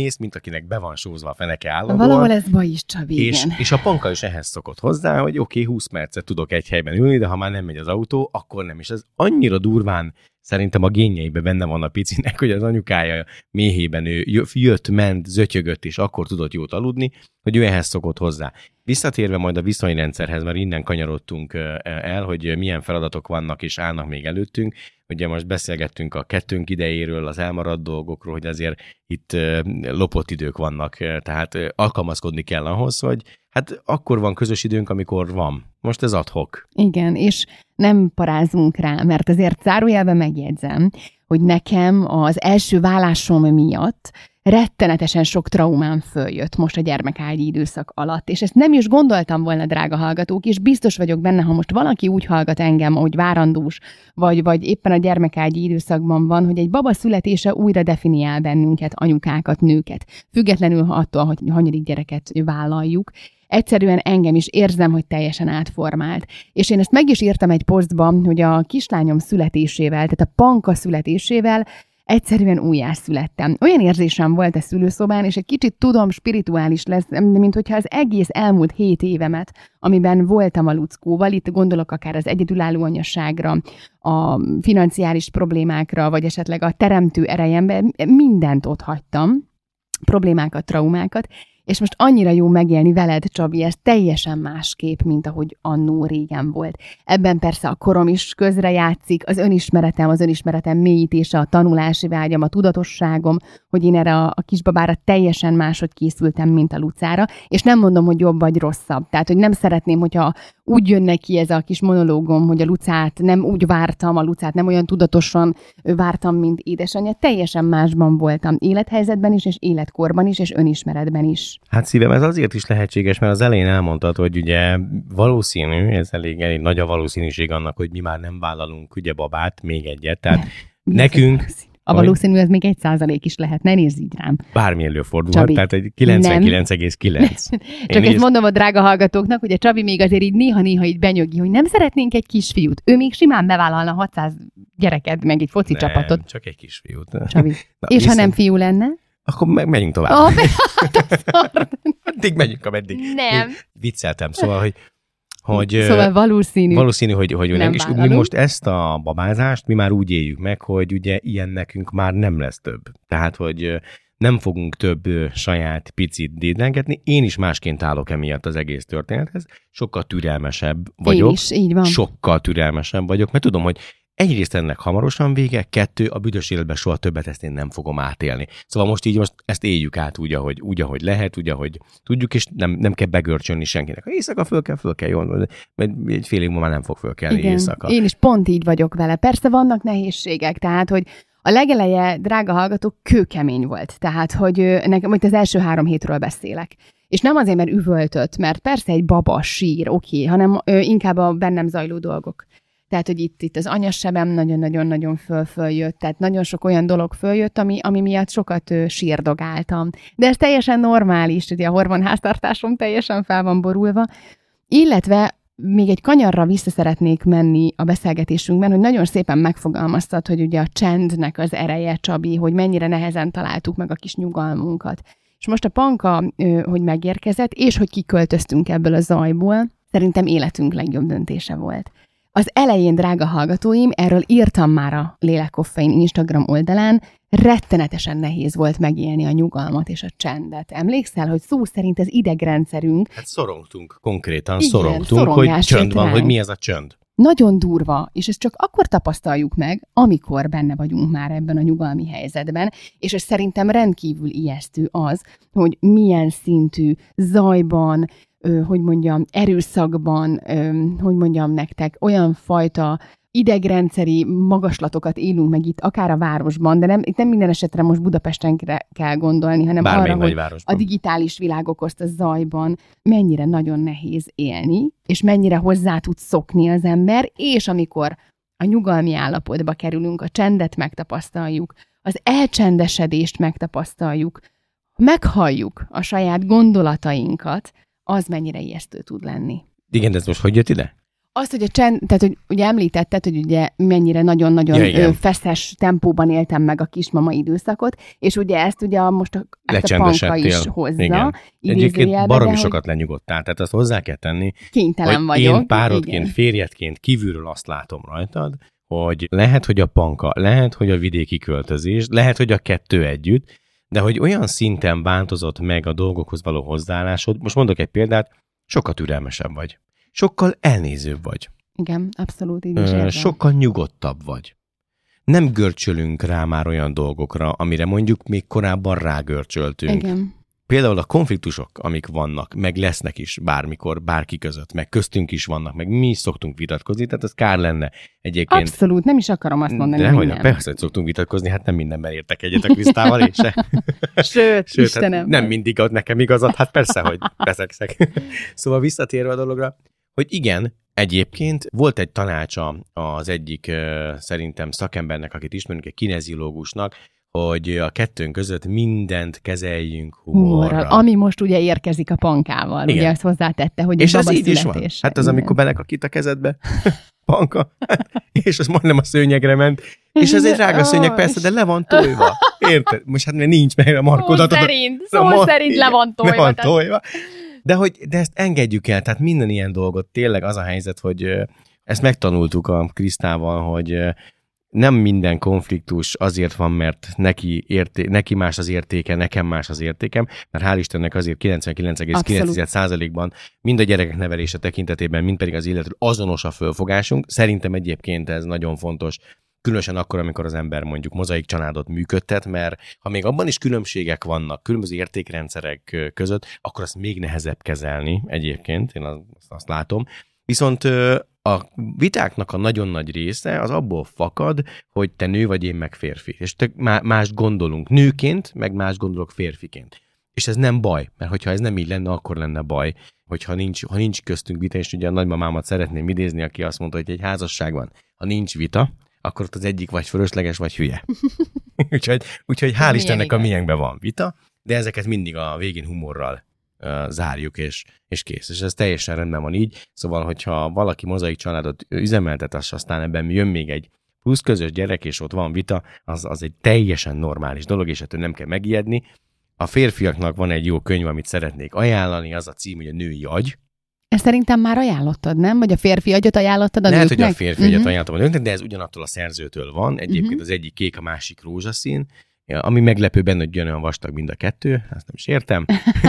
S2: mész, mint akinek be van sózva a feneke állandóan.
S1: Valahol ez baj is, Csabi,
S2: és,
S1: igen.
S2: és a Panka is ehhez szokott hozzá, hogy oké, okay, húsz percet tudok egy helyben ülni, de ha már nem megy az autó, akkor nem. És ez annyira durván szerintem a génjeiben benne van a picinek, hogy az anyukája méhében ő jött, ment, zötyögött, és akkor tudott jót aludni, hogy ő ehhez szokott hozzá. Visszatérve majd a viszonyrendszerhez, mert innen kanyarodtunk el, hogy milyen feladatok vannak és állnak még előttünk. Ugye most beszélgettünk a kettőnk idejéről, az elmaradt dolgokról, hogy azért itt lopott idők vannak, tehát alkalmazkodni kell ahhoz, hogy hát akkor van közös időnk, amikor van. Most ez ad hoc.
S1: Igen, és nem parázunk rá, mert azért zárójelben megjegyzem, hogy nekem az első vállásom miatt rettenetesen sok traumám följött most a gyermekágyi időszak alatt, és ezt nem is gondoltam volna, drága hallgatók, és biztos vagyok benne, ha most valaki úgy hallgat engem, hogy várandós, vagy, vagy éppen a gyermekágyi időszakban van, hogy egy baba születése újra definiál bennünket, anyukákat, nőket, függetlenül attól, hogy hanyadik gyereket vállaljuk. Egyszerűen engem is érzem, hogy teljesen átformált. És én ezt meg is írtam egy posztban, hogy a kislányom születésével, tehát a Panka születésével egyszerűen újjászülettem. Olyan érzésem volt a szülőszobán, és egy kicsit tudom, spirituális lesz, mint hogyha az egész elmúlt hét évemet, amiben voltam a Luckóval, itt gondolok akár az egyedülálló anyasságra, a financiális problémákra, vagy esetleg a teremtő erejemben, mindent ott hagytam, problémákat, traumákat, és most annyira jó megélni veled, Csabi, ez teljesen másképp, mint ahogy annó régen volt. Ebben persze a korom is közrejátszik, az önismeretem, az önismeretem mélyítése, a tanulási vágyam, a tudatosságom, hogy én erre a, a kisbabára teljesen máshogy készültem, mint a Lucára, és nem mondom, hogy jobb vagy rosszabb. Tehát, hogy nem szeretném, hogyha úgy jönne ki ez a kis monológom, hogy a Lucát nem úgy vártam, a Lucát nem olyan tudatosan vártam, mint édesanyja. Teljesen másban voltam élethelyzetben is, és életkorban is, és önismeretben is.
S2: Hát szívem, ez azért is lehetséges, mert az elején elmondtad, hogy ugye valószínű, ez elég, elég nagy a valószínűség annak, hogy mi már nem vállalunk ugye babát, még egyet. Tehát nekünk...
S1: A valószínű, ez még egy százalék is lehet, ne nézz így rám.
S2: Bármi előfordulhat, tehát egy kilencvenkilenc egész kilenc.
S1: Csak ezt mondom a drága hallgatóknak, hogy a Csabi még azért így néha-néha így benyögi, hogy nem szeretnénk egy kisfiút. Ő még simán bevállalna hatszáz gyereket, meg egy foci
S2: nem,
S1: csapatot.
S2: Csak egy kisfiút.
S1: Csabi. Na, és viszont... ha nem fiú lenne?
S2: Akkor me- megyünk tovább.
S1: Oh,
S2: Addig megyünk, ameddig.
S1: Nem.
S2: Vicceltem, szóval, hogy Hogy,
S1: szóval valószínű.
S2: Valószínű, hogy, hogy nem. És mi most ezt a babázást, mi már úgy éljük meg, hogy ugye ilyen nekünk már nem lesz több. Tehát, hogy nem fogunk több saját picit dédlengetni. Én is másként állok emiatt az egész történethez. Sokkal türelmesebb vagyok.
S1: Én is, így van.
S2: Sokkal türelmesebb vagyok, mert tudom, hogy egyrészt ennek hamarosan vége, kettő, a büdös életben soha többet ezt én nem fogom átélni. Szóval most így most ezt éljük át úgy, ahogy, úgy, ahogy lehet, úgy, ahogy tudjuk, és nem, nem kell begörcsölni senkinek. Ha éjszaka föl kell, föl kell, jól, mert egy fél év múlva már nem fog fölkelni
S1: igen,
S2: éjszaka.
S1: Én is pont így vagyok vele. Persze vannak nehézségek, tehát, hogy a legeleje, drága hallgatók, kőkemény volt. Tehát, hogy nekem most az első három hétről beszélek. És nem azért, mert üvöltött, mert persze egy baba sír, oké, hanem ö, inkább a bennem zajló dolgok. Tehát, hogy itt, itt az anyasebem nagyon-nagyon-nagyon föl-följött, tehát nagyon sok olyan dolog följött, ami, ami miatt sokat ö, sírdogáltam. De ez teljesen normális, ugye a hormonháztartásom teljesen fel van borulva, illetve még egy kanyarra vissza szeretnék menni a beszélgetésünkben, hogy nagyon szépen megfogalmaztad, hogy ugye a csendnek az ereje, Csabi, hogy mennyire nehezen találtuk meg a kis nyugalmunkat. És most a Panka, hogy megérkezett, és hogy kiköltöztünk ebből a zajból, szerintem életünk legjobb döntése volt. Az elején, drága hallgatóim, erről írtam már a Lélekkoffein Instagram oldalán, rettenetesen nehéz volt megélni a nyugalmat és a csendet. Emlékszel, hogy szó szerint az idegrendszerünk...
S2: Hát szorongtunk, konkrétan
S1: igen,
S2: szorongtunk, hogy csönd van, ránk. Hogy mi ez a csönd.
S1: Nagyon durva, és ezt csak akkor tapasztaljuk meg, amikor benne vagyunk már ebben a nyugalmi helyzetben, és ez szerintem rendkívül ijesztő az, hogy milyen szintű zajban, hogy mondjam, erőszakban, hogy mondjam nektek, olyan fajta idegrendszeri magaslatokat élünk meg itt, akár a városban, de nem, itt nem minden esetre most Budapesten kell gondolni, hanem
S2: bármely
S1: arra, hogy
S2: városban.
S1: A digitális világ okozta zajban mennyire nagyon nehéz élni, és mennyire hozzá tud szokni az ember, és amikor a nyugalmi állapotba kerülünk, a csendet megtapasztaljuk, az elcsendesedést megtapasztaljuk, meghalljuk a saját gondolatainkat, az mennyire ijesztő tud lenni.
S2: Igen, de ez most hogy jött ide?
S1: Azt, hogy a csend, tehát hogy ugye említetted, hogy ugye mennyire nagyon-nagyon
S2: ja,
S1: feszes tempóban éltem meg a kismama időszakot, és ugye ezt ugye most a, ezt a Panka is hozza. Igen.
S2: Egyébként baromi sokat lenyugodtál, tehát azt hozzá kell tenni,
S1: kénytelen
S2: hogy
S1: vagyok.
S2: Én párodként, igen. férjedként kívülről azt látom rajtad, hogy lehet, hogy a Panka, lehet, hogy a vidéki költözés, lehet, hogy a kettő együtt, de hogy olyan szinten változott meg a dolgokhoz való hozzáállásod, most mondok egy példát, sokkal türelmesebb vagy. Sokkal elnézőbb vagy.
S1: Igen, abszolút így is érzem.
S2: Sokkal nyugodtabb vagy. Nem görcsölünk rá már olyan dolgokra, amire mondjuk még korábban rágörcsöltünk.
S1: Igen.
S2: Például a konfliktusok, amik vannak, meg lesznek is bármikor, bárki között, meg köztünk is vannak, meg mi is szoktunk vitatkozni, tehát az kár lenne egyébként.
S1: Abszolút, nem is akarom azt mondani,
S2: de
S1: hogy
S2: hogy
S1: nem.
S2: Persze, hogy szoktunk vitatkozni, hát nem mindenben értek egyet a Krisztával, és se.
S1: Sőt, Sőt Istenem.
S2: Hát nem mindig ad nekem igazat, hát persze, hogy veszekszek. Szóval visszatérve a dologra, hogy igen, egyébként volt egy tanácsa az egyik szerintem szakembernek, akit ismerünk, egy kineziológusnak, hogy a kettőnk között mindent kezeljünk humorral. humorral.
S1: Ami most ugye érkezik a Pankával. Igen. Ugye ezt hozzátette, hogy
S2: és ez így is van. Hát az, amikor belekakít a kezedbe, Panka, és az majdnem a szőnyegre ment, és ez egy drága szőnyeg, persze, de le van tojva. Érted? Most hát nincs meg a markodat.
S1: Szó szerint, szó mar- szerint le van tojva.
S2: Le van tojva. De, hogy, de ezt engedjük el, tehát minden ilyen dolgot, tényleg az a helyzet, hogy ezt megtanultuk a Krisztával, hogy nem minden konfliktus azért van, mert neki, érté- neki más az értéke, nekem más az értékem, mert hál' Istennek azért kilencvenkilenc egész kilenc százalékban mind a gyerekek nevelése tekintetében, mind pedig az illető azonos a fölfogásunk. Szerintem egyébként ez nagyon fontos, különösen akkor, amikor az ember mondjuk mozaik családot működtet, mert ha még abban is különbségek vannak, különböző értékrendszerek között, akkor azt még nehezebb kezelni egyébként, én azt, azt látom. Viszont a vitáknak a nagyon nagy része az abból fakad, hogy te nő vagy én meg férfi. És te mást gondolunk nőként, meg más gondolok férfiként. És ez nem baj, mert hogyha ez nem így lenne, akkor lenne baj, hogyha nincs, ha nincs köztünk vita, és ugye a nagymamámat szeretném idézni, aki azt mondta, hogy egy házasság van, ha nincs vita, akkor ott az egyik vagy fölösleges, vagy hülye. úgyhogy, úgyhogy hál' Istennek a miénkben van vita, de ezeket mindig a végén humorral uh, zárjuk, és, és kész. És ez teljesen rendben van így. Szóval, hogyha valaki mozaik családot üzemeltet, az aztán ebben jön még egy plusz közös gyerek, és ott van vita, az, az egy teljesen normális dolog, és ettől nem kell megijedni. A férfiaknak van egy jó könyv, amit szeretnék ajánlani, az a cím, hogy a női agy.
S1: Ezt szerintem már ajánlottad, nem? Vagy a férfi agyat ajánlottad a
S2: Lehet,
S1: nőknek?
S2: Lehet, hogy a férfi agyat uh-huh. ajánlottam a nőknek, de ez ugyanattól a szerzőtől van. Egyébként uh-huh. az egyik kék, a másik rózsaszín. Ami meglepő benne, hogy ugyanolyan vastag mind a kettő, azt nem is értem.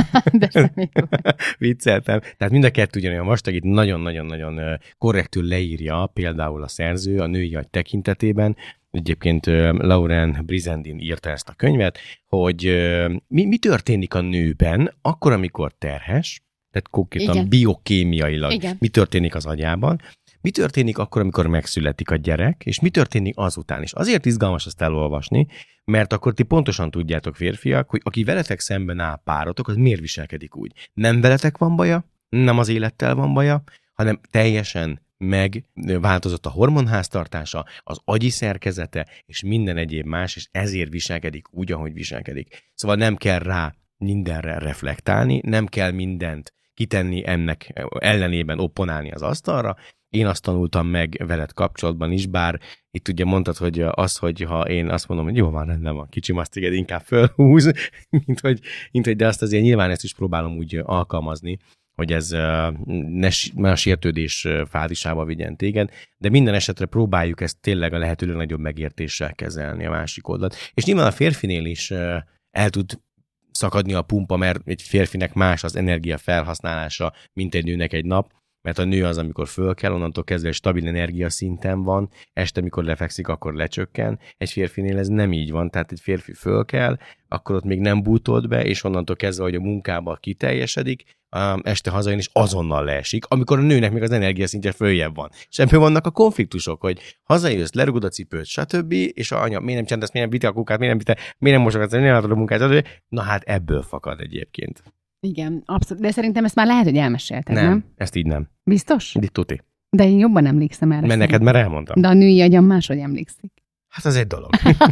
S1: De
S2: vicceltem. Tehát mind a kettő ugyanolyan vastag, itt nagyon-nagyon-nagyon korrektül leírja például a szerző a női agy tekintetében. Egyébként Lauren Brizendin írta ezt a könyvet, hogy mi, mi történik a nőben akkor, amikor terhes, tehát konkrétan Igen. biokémiailag Igen. mi történik az agyában, mi történik akkor, amikor megszületik a gyerek, és mi történik azután is. Azért izgalmas ezt elolvasni, mert akkor ti pontosan tudjátok, férfiak, hogy aki veletek szemben áll párotok, az miért viselkedik úgy. Nem veletek van baja, nem az élettel van baja, hanem teljesen megváltozott a hormonháztartása, az agyi szerkezete, és minden egyéb más, és ezért viselkedik úgy, ahogy viselkedik. Szóval nem kell rá mindenre reflektálni, nem kell mindent kitenni ennek ellenében, opponálni az asztalra. Én azt tanultam meg veled kapcsolatban is, bár itt ugye mondtad, hogy az, hogy ha én azt mondom, hogy jó van, rendben van, kicsim, azt téged inkább fölhúz, mint hogy, mint hogy, de azt azért nyilván ezt is próbálom úgy alkalmazni, hogy ez ne, ne a sértődés fázisába vigyen téged, de minden esetre próbáljuk ezt tényleg a lehető legnagyobb megértéssel kezelni a másik oldalt. És nyilván a férfinél is el tud szakadni a pumpa, mert egy férfinek más az energia felhasználása, mint egy nőnek egy nap, mert a nő az, amikor föl kell, onnantól kezdve stabil energia szinten van, este, mikor lefekszik, akkor lecsökken. Egy férfinél ez nem így van, tehát egy férfi föl kell, akkor ott még nem bútolt be, és onnantól kezdve, hogy a munkába kiteljesedik, este hazajön, és azonnal leesik, amikor a nőnek még az energiaszintje följebb van. És ebből vannak a konfliktusok, hogy hazajössz, lerugod a cipőt, stb., és a anya, miért nem csendesz, miért nem vitte a kukát, miért nem vitte, miért nem mosogatsz, miért nem látod a munkát, stb. Na hát ebből fakad egyébként.
S1: Igen, abszolút. De szerintem ezt már lehet, hogy elmesélted, nem?
S2: Nem, ezt így nem.
S1: Biztos?
S2: Így tuti.
S1: De én jobban emlékszem erre.
S2: Mert neked már elmondtam.
S1: De a női agyam máshogy emlékszik.
S2: Hát az egy dolog.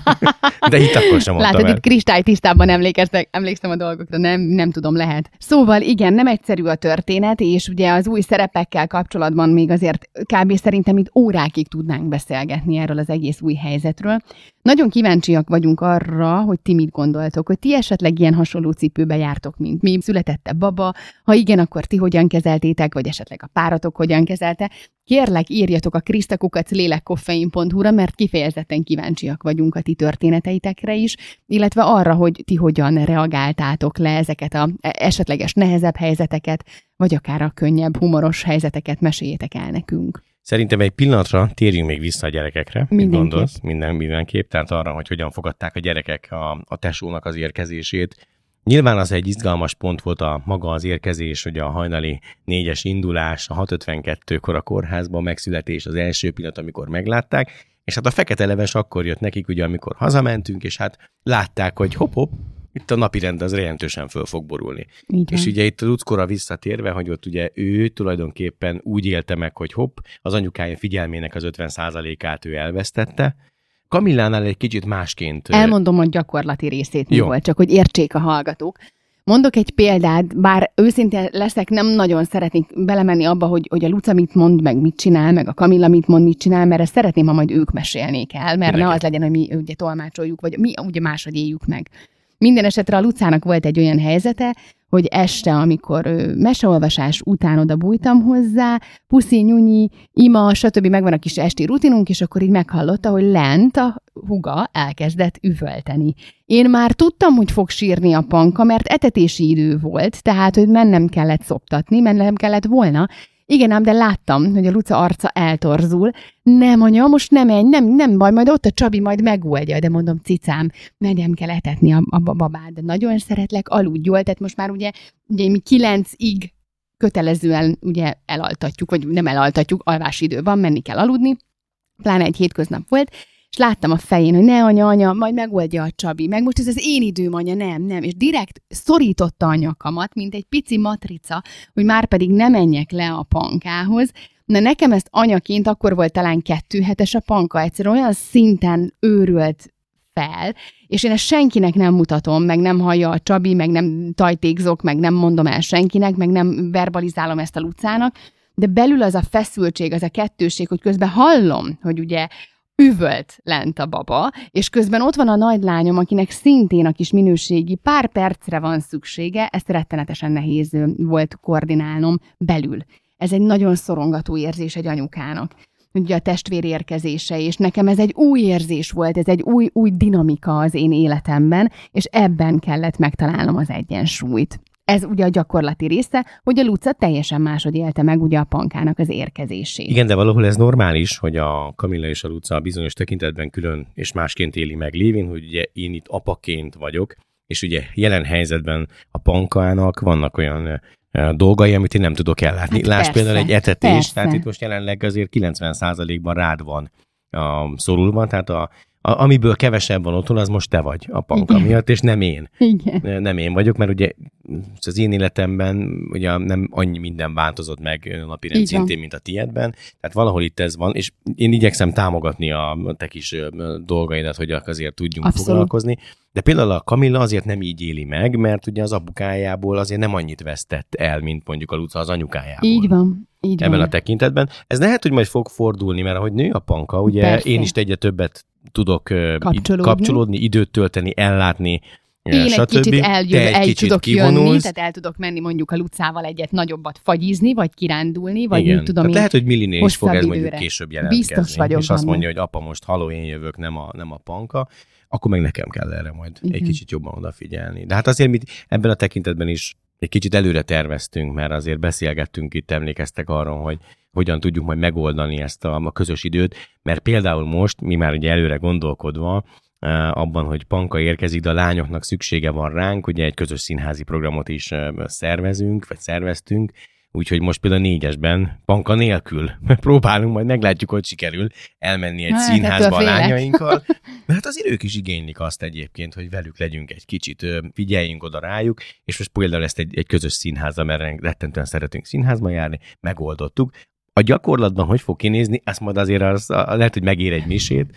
S2: De itt akkor sem mondtam
S1: Látod,
S2: el.
S1: itt kristálytisztában emlékeztek, emlékszem a dolgokra, nem, nem tudom, lehet. Szóval igen, nem egyszerű a történet, és ugye az új szerepekkel kapcsolatban még azért kb. Szerintem itt órákig tudnánk beszélgetni erről az egész új helyzetről. Nagyon kíváncsiak vagyunk arra, hogy ti mit gondoltok, hogy ti esetleg ilyen hasonló cipőbe jártok, mint mi, született-e baba, ha igen, akkor ti hogyan kezeltétek, vagy esetleg a páratok hogyan kezelte. Kérlek, írjatok a krisztakukac lélekkoffein pont hu-ra, mert kifejezetten kíváncsiak vagyunk a ti történeteitekre is, illetve arra, hogy ti hogyan reagáltátok le ezeket a esetleges nehezebb helyzeteket, vagy akár a könnyebb, humoros helyzeteket meséljétek el nekünk.
S2: Szerintem egy pillanatra térjünk még vissza a gyerekekre. Mit gondolsz? Minden, mindenképp. Tehát arra, hogy hogyan fogadták a gyerekek a, a tesónak az érkezését. Nyilván az egy izgalmas pont volt a maga az érkezés, hogy a hajnali négyes indulás, a hat ötvenkettőkor a kórházban megszületés az első pillanat, amikor meglátták, és hát a fekete leves akkor jött nekik, ugye, amikor hazamentünk, és hát látták, hogy hopp-hopp, itt a napirend az jelentősen föl fog borulni.
S1: Igen.
S2: És ugye itt a Luckora visszatérve, hogy ott ugye ő tulajdonképpen úgy élte meg, hogy hopp, az anyukája figyelmének az ötven százalékát ő elvesztette. Kamillánál egy kicsit másként.
S1: Elmondom a gyakorlati részét mi
S2: Jó.
S1: volt, csak hogy értsék a hallgatók. Mondok egy példát, bár őszintén leszek, nem nagyon szeretnék belemenni abba, hogy, hogy a Luca mit mond, meg mit csinál, meg a Kamilla mit mond, mit csinál, mert ezt szeretném, ha majd ők mesélnék el, mert
S2: Mindenki.
S1: ne az legyen, hogy mi ugye tolmácsoljuk, vagy mi ugye máshogy éljük meg. Minden esetre a Lucának volt egy olyan helyzete, hogy este, amikor ő, meseolvasás után oda bújtam hozzá, puszi, nyunyi, ima, stb. Megvan a kis esti rutinunk, és akkor így meghallotta, hogy lent a húga elkezdett üvölteni. Én már tudtam, hogy fog sírni a Panka, mert etetési idő volt, tehát, hogy mennem kellett szoptatni, mennem kellett volna. Igen, ám, de láttam, hogy a Luca arca eltorzul. Nem, anya, most nem menj, nem, nem baj, majd ott a Csabi majd megoldja, de mondom, cicám, negyem kell etetni a, a babát, de nagyon szeretlek, aludj jól, tehát most már ugye, ugye mi kilencig kötelezően ugye elaltatjuk, vagy nem elaltatjuk, alvási idő van, menni kell aludni, pláne egy hétköznap volt, és láttam a fején, hogy ne anya, anya, majd megoldja a Csabi, meg most ez az én időm, anya, nem, nem, és direkt szorította a nyakamat, mint egy pici matrica, hogy már pedig ne menjek le a Pankához. Na nekem ezt anyaként akkor volt talán kettő hetes a Panka, egyszerűen olyan szinten őrült fel, és én ezt senkinek nem mutatom, meg nem hallja a Csabi, meg nem tajtékzok, meg nem mondom el senkinek, meg nem verbalizálom ezt a Lucának, de belül az a feszültség, az a kettőség, hogy közben hallom, hogy ugye üvölt lent a baba, és közben ott van a nagylányom, akinek szintén a kis minőségi pár percre van szüksége, ezt rettenetesen nehéz volt koordinálnom belül. Ez egy nagyon szorongató érzés egy anyukának, ugye a testvér érkezése, és nekem ez egy új érzés volt, ez egy új, új dinamika az én életemben, és ebben kellett megtalálnom az egyensúlyt. Ez ugye a gyakorlati része, hogy a Luca teljesen máshogy élte meg ugye a Pankának az érkezését.
S2: Igen, de valahol ez normális, hogy a Kamilla és a Luca bizonyos tekintetben külön és másként éli meg, lévén, hogy ugye én itt apaként vagyok, és ugye jelen helyzetben a Pankának vannak olyan dolgai, amit én nem tudok ellátni.
S1: Hát
S2: Lásd
S1: persze,
S2: például egy etetés,
S1: persze.
S2: tehát itt most jelenleg azért kilencven százalékban rád van a szorulva, tehát a, a, amiből kevesebb van otthon, az most te vagy a Panka
S1: Igen.
S2: miatt, és nem én.
S1: Igen.
S2: Nem én vagyok, mert ugye az én életemben ugye nem annyi minden változott meg napirend
S1: Így van.
S2: szintén, mint a tiédben. Tehát valahol itt ez van, és én igyekszem támogatni a te kis ö, dolgaidat, hogy azért tudjunk
S1: Abszolút.
S2: foglalkozni. De például a Kamilla azért nem így éli meg, mert ugye az apukájából azért nem annyit vesztett el, mint mondjuk a Luca az anyukájából.
S1: Így van. Így
S2: Ebben
S1: van.
S2: a tekintetben. Ez lehet, hogy majd fog fordulni, mert ahogy nő a Panka, ugye
S1: Persze.
S2: én is egyre többet tudok ö,
S1: Kapcsolódni.
S2: kapcsolódni, időt tölteni, ellátni,
S1: Én egy
S2: stb.
S1: kicsit eljön,
S2: Te egy
S1: el
S2: kicsit
S1: tudok
S2: kivonulsz.
S1: jönni, tehát el tudok menni mondjuk a Lucával egyet nagyobbat fagyizni, vagy kirándulni, vagy
S2: Igen.
S1: mit tudom
S2: Tehát
S1: én.
S2: lehet, hogy Millinél is
S1: hosszabb
S2: fog ez mondjuk
S1: időre.
S2: később jelentkezni.
S1: Biztos vagyok
S2: és azt
S1: benne.
S2: mondja, hogy apa, most haló, én jövök, nem a, nem a Panka, akkor meg nekem kell erre majd
S1: Igen.
S2: egy kicsit jobban odafigyelni. De hát azért mi ebben a tekintetben is egy kicsit előre terveztünk, mert azért beszélgettünk itt, emlékeztek arról, hogy hogyan tudjuk majd megoldani ezt a, a közös időt, mert például most, mi már ugye előre gondolkodva, abban, hogy Panka érkezik, de a lányoknak szüksége van ránk, ugye egy közös színházi programot is szervezünk, vagy szerveztünk, úgyhogy most például négyesben Panka nélkül próbálunk, majd meglátjuk, hogy sikerül elmenni egy
S1: Hát,
S2: színházba
S1: ettől
S2: a
S1: félek.
S2: lányainkkal. Mert hát azért ők is igénylik azt egyébként, hogy velük legyünk egy kicsit, figyeljünk oda rájuk, és most például ezt egy, egy közös színházba, mert rettentően szeretünk színházba járni, megoldottuk. A gyakorlatban hogy fog kinézni, ezt majd azért az, lehet, hogy megér egy misét,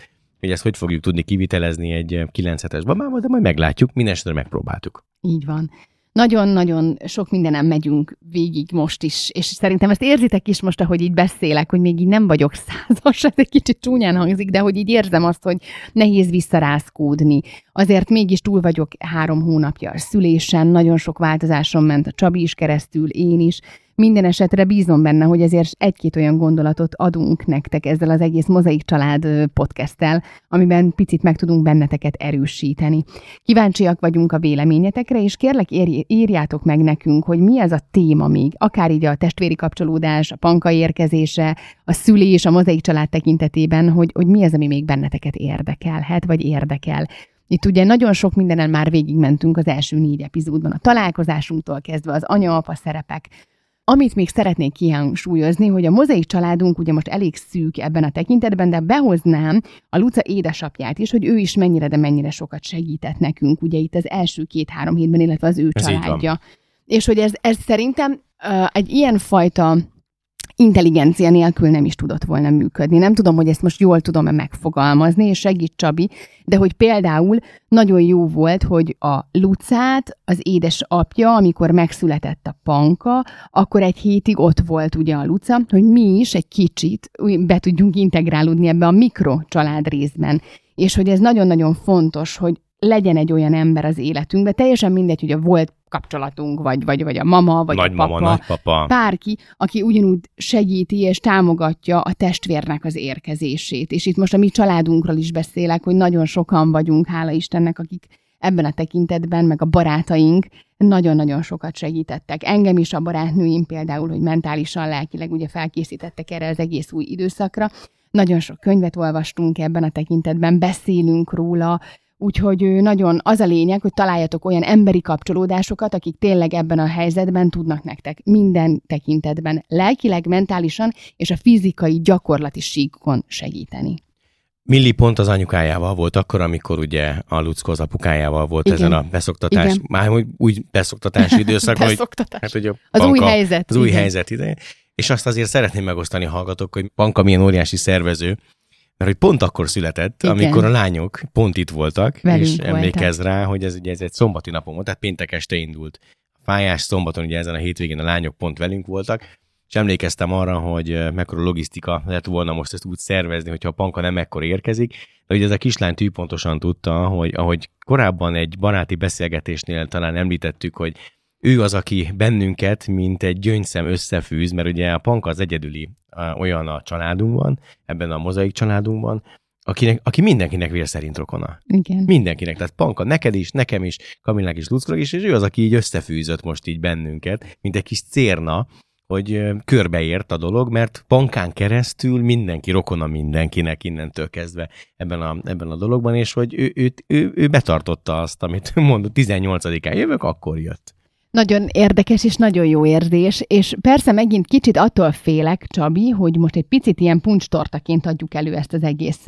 S2: hogy ezt hogy fogjuk tudni kivitelezni egy kilenc hetes babával, de majd meglátjuk, mindenesetre megpróbáltuk.
S1: Így van. Nagyon-nagyon sok mindenem megyünk végig most is, és szerintem ezt érzitek is most, ahogy így beszélek, hogy még így nem vagyok százas, ez egy kicsit csúnyán hangzik, de hogy így érzem azt, hogy nehéz visszarázkódni. Azért mégis túl vagyok három hónapja a szülésen, nagyon sok változáson ment a Csabi is keresztül, én is. Minden esetre bízom benne, hogy ezért egy-két olyan gondolatot adunk nektek ezzel az egész Mozaik Család podcasttel, amiben picit meg tudunk benneteket erősíteni. Kíváncsiak vagyunk a véleményetekre, és kérlek írjátok meg nekünk, hogy mi ez a téma még, akár így a testvéri kapcsolódás, a Panka érkezése, a szülés, a Mozaik Család tekintetében, hogy, hogy mi az, ami még benneteket érdekelhet, vagy érdekel. Itt ugye nagyon sok mindenen már végigmentünk az első négy epizódban, a találkozásunktól kezdve az anya-apa szerepek. Amit még szeretnék kihangsúlyozni, hogy a Mozaik Családunk ugye most elég szűk ebben a tekintetben, de behoznám a Luca édesapját is, hogy ő is mennyire, de mennyire sokat segített nekünk, ugye itt az első két-három hétben, illetve az ő ez családja. És hogy ez, ez szerintem uh, egy ilyen fajta intelligencia nélkül nem is tudott volna működni. Nem tudom, hogy ezt most jól tudom-e megfogalmazni, és segít Csabi, de hogy például nagyon jó volt, hogy a Lucát az édesapja, amikor megszületett a Panka, akkor egy hétig ott volt ugye a Luca, hogy mi is egy kicsit be tudjunk integrálódni ebbe a mikrocsalád részben. És hogy ez nagyon-nagyon fontos, hogy legyen egy olyan ember az életünkben, teljesen mindegy, hogy a volt kapcsolatunk, vagy, vagy, vagy a mama, vagy
S2: nagymama,
S1: a papa,
S2: nagypapa.
S1: Bárki, aki ugyanúgy segíti és támogatja a testvérnek az érkezését. És itt most a mi családunkról is beszélek, hogy nagyon sokan vagyunk, hála Istennek, akik ebben a tekintetben, meg a barátaink nagyon-nagyon sokat segítettek. Engem is a barátnőim például, hogy mentálisan, lelkileg ugye felkészítettek erre az egész új időszakra. Nagyon sok könyvet olvastunk ebben a tekintetben, beszélünk róla. Úgyhogy nagyon az a lényeg, hogy találjatok olyan emberi kapcsolódásokat, akik tényleg ebben a helyzetben tudnak nektek minden tekintetben lelkileg, mentálisan és a fizikai gyakorlati síkon segíteni.
S2: Milli pont az anyukájával volt akkor, amikor ugye a Luckó az apukájával volt igen. ezen a beszoktatás, igen. már úgy beszoktatási időszak, hogy hát, ugye
S1: az
S2: Panka,
S1: új helyzet.
S2: Az új igen. helyzet ide. És azt azért szeretném megosztani hallgatók, hogy Panka milyen óriási szervező, mert hogy pont akkor született, igen. amikor a lányok pont itt voltak, velünk és emlékezz voltak rá, hogy ez ugye ez egy szombati napon volt, tehát péntek este indult. Fájás szombaton ugye ezen a hétvégén a lányok pont velünk voltak, és emlékeztem arra, hogy mekkora logisztika lett volna most ezt úgy szervezni, hogyha a Panka nem ekkor érkezik, de ugye ez a kislány tű pontosan tudta, hogy ahogy korábban egy baráti beszélgetésnél talán említettük, hogy ő az, aki bennünket, mint egy gyöngyszem összefűz, mert ugye a Panka az egyedüli olyan a családunkban, ebben a Mozaik családunkban, akinek, aki mindenkinek vér szerint rokona.
S1: Igen.
S2: Mindenkinek. Tehát Panka neked is, nekem is, Kamilnak is, Luckának is, és ő az, aki így összefűzött most így bennünket, mint egy kis cérna, hogy körbeért a dolog, mert Pankán keresztül mindenki rokona mindenkinek innentől kezdve ebben a, ebben a dologban, és hogy ő, ő, ő, ő betartotta azt, amit mondott, tizennyolcadikán jövök, akkor jött.
S1: Nagyon érdekes és nagyon jó érzés, és persze megint kicsit attól félek, Csabi, hogy most egy picit ilyen puncstortaként adjuk elő ezt az egész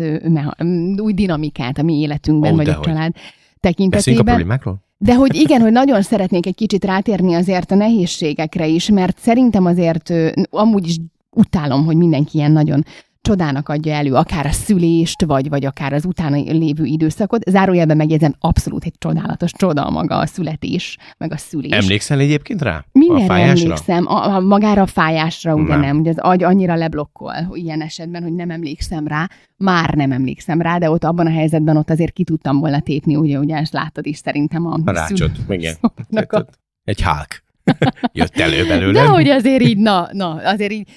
S1: új dinamikát a mi életünkben, oh, vagy a család tekintetében.
S2: Beszéljünk a problémákról?
S1: De hogy igen, hogy nagyon szeretnék egy kicsit rátérni azért a nehézségekre is, mert szerintem azért amúgy is utálom, hogy mindenki ilyen nagyon csodának adja elő, akár a szülést, vagy, vagy akár az utána lévő időszakot. Zárójelben megjegyzem, abszolút egy csodálatos csoda maga a születés, meg a szülés.
S2: Emlékszel egyébként rá?
S1: Mindenre emlékszem. A, a, magára a fájásra ugye nem. nem. Ugye az agy annyira leblokkol ilyen esetben, hogy nem emlékszem rá. Már nem emlékszem rá, de ott abban a helyzetben ott azért ki tudtam volna tépni, ugye, ugye ezt láttad is szerintem a...
S2: A rácsot, igen. A... Egy Hulk. Jött elő belőlem.
S1: De hogy azért így, na, na, azért így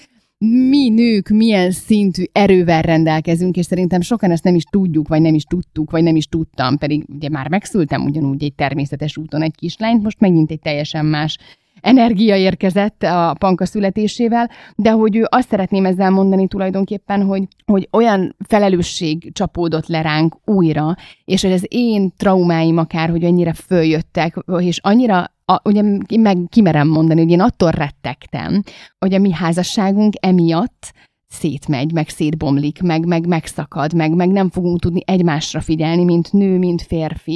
S1: mi nők milyen szintű erővel rendelkezünk, és szerintem sokan ezt nem is tudjuk, vagy nem is tudtuk, vagy nem is tudtam, pedig ugye már megszültem ugyanúgy egy természetes úton egy kislányt, most megint egy teljesen más energia érkezett a Panka születésével, de hogy ő azt szeretném ezzel mondani tulajdonképpen, hogy, hogy olyan felelősség csapódott le ránk újra, és hogy az én traumáim akár, hogy annyira följöttek, és annyira A, ugye meg kimerem mondani, hogy én attól rettegtem, hogy a mi házasságunk emiatt szétmegy, meg szétbomlik, meg, meg megszakad, meg, meg nem fogunk tudni egymásra figyelni, mint nő, mint férfi.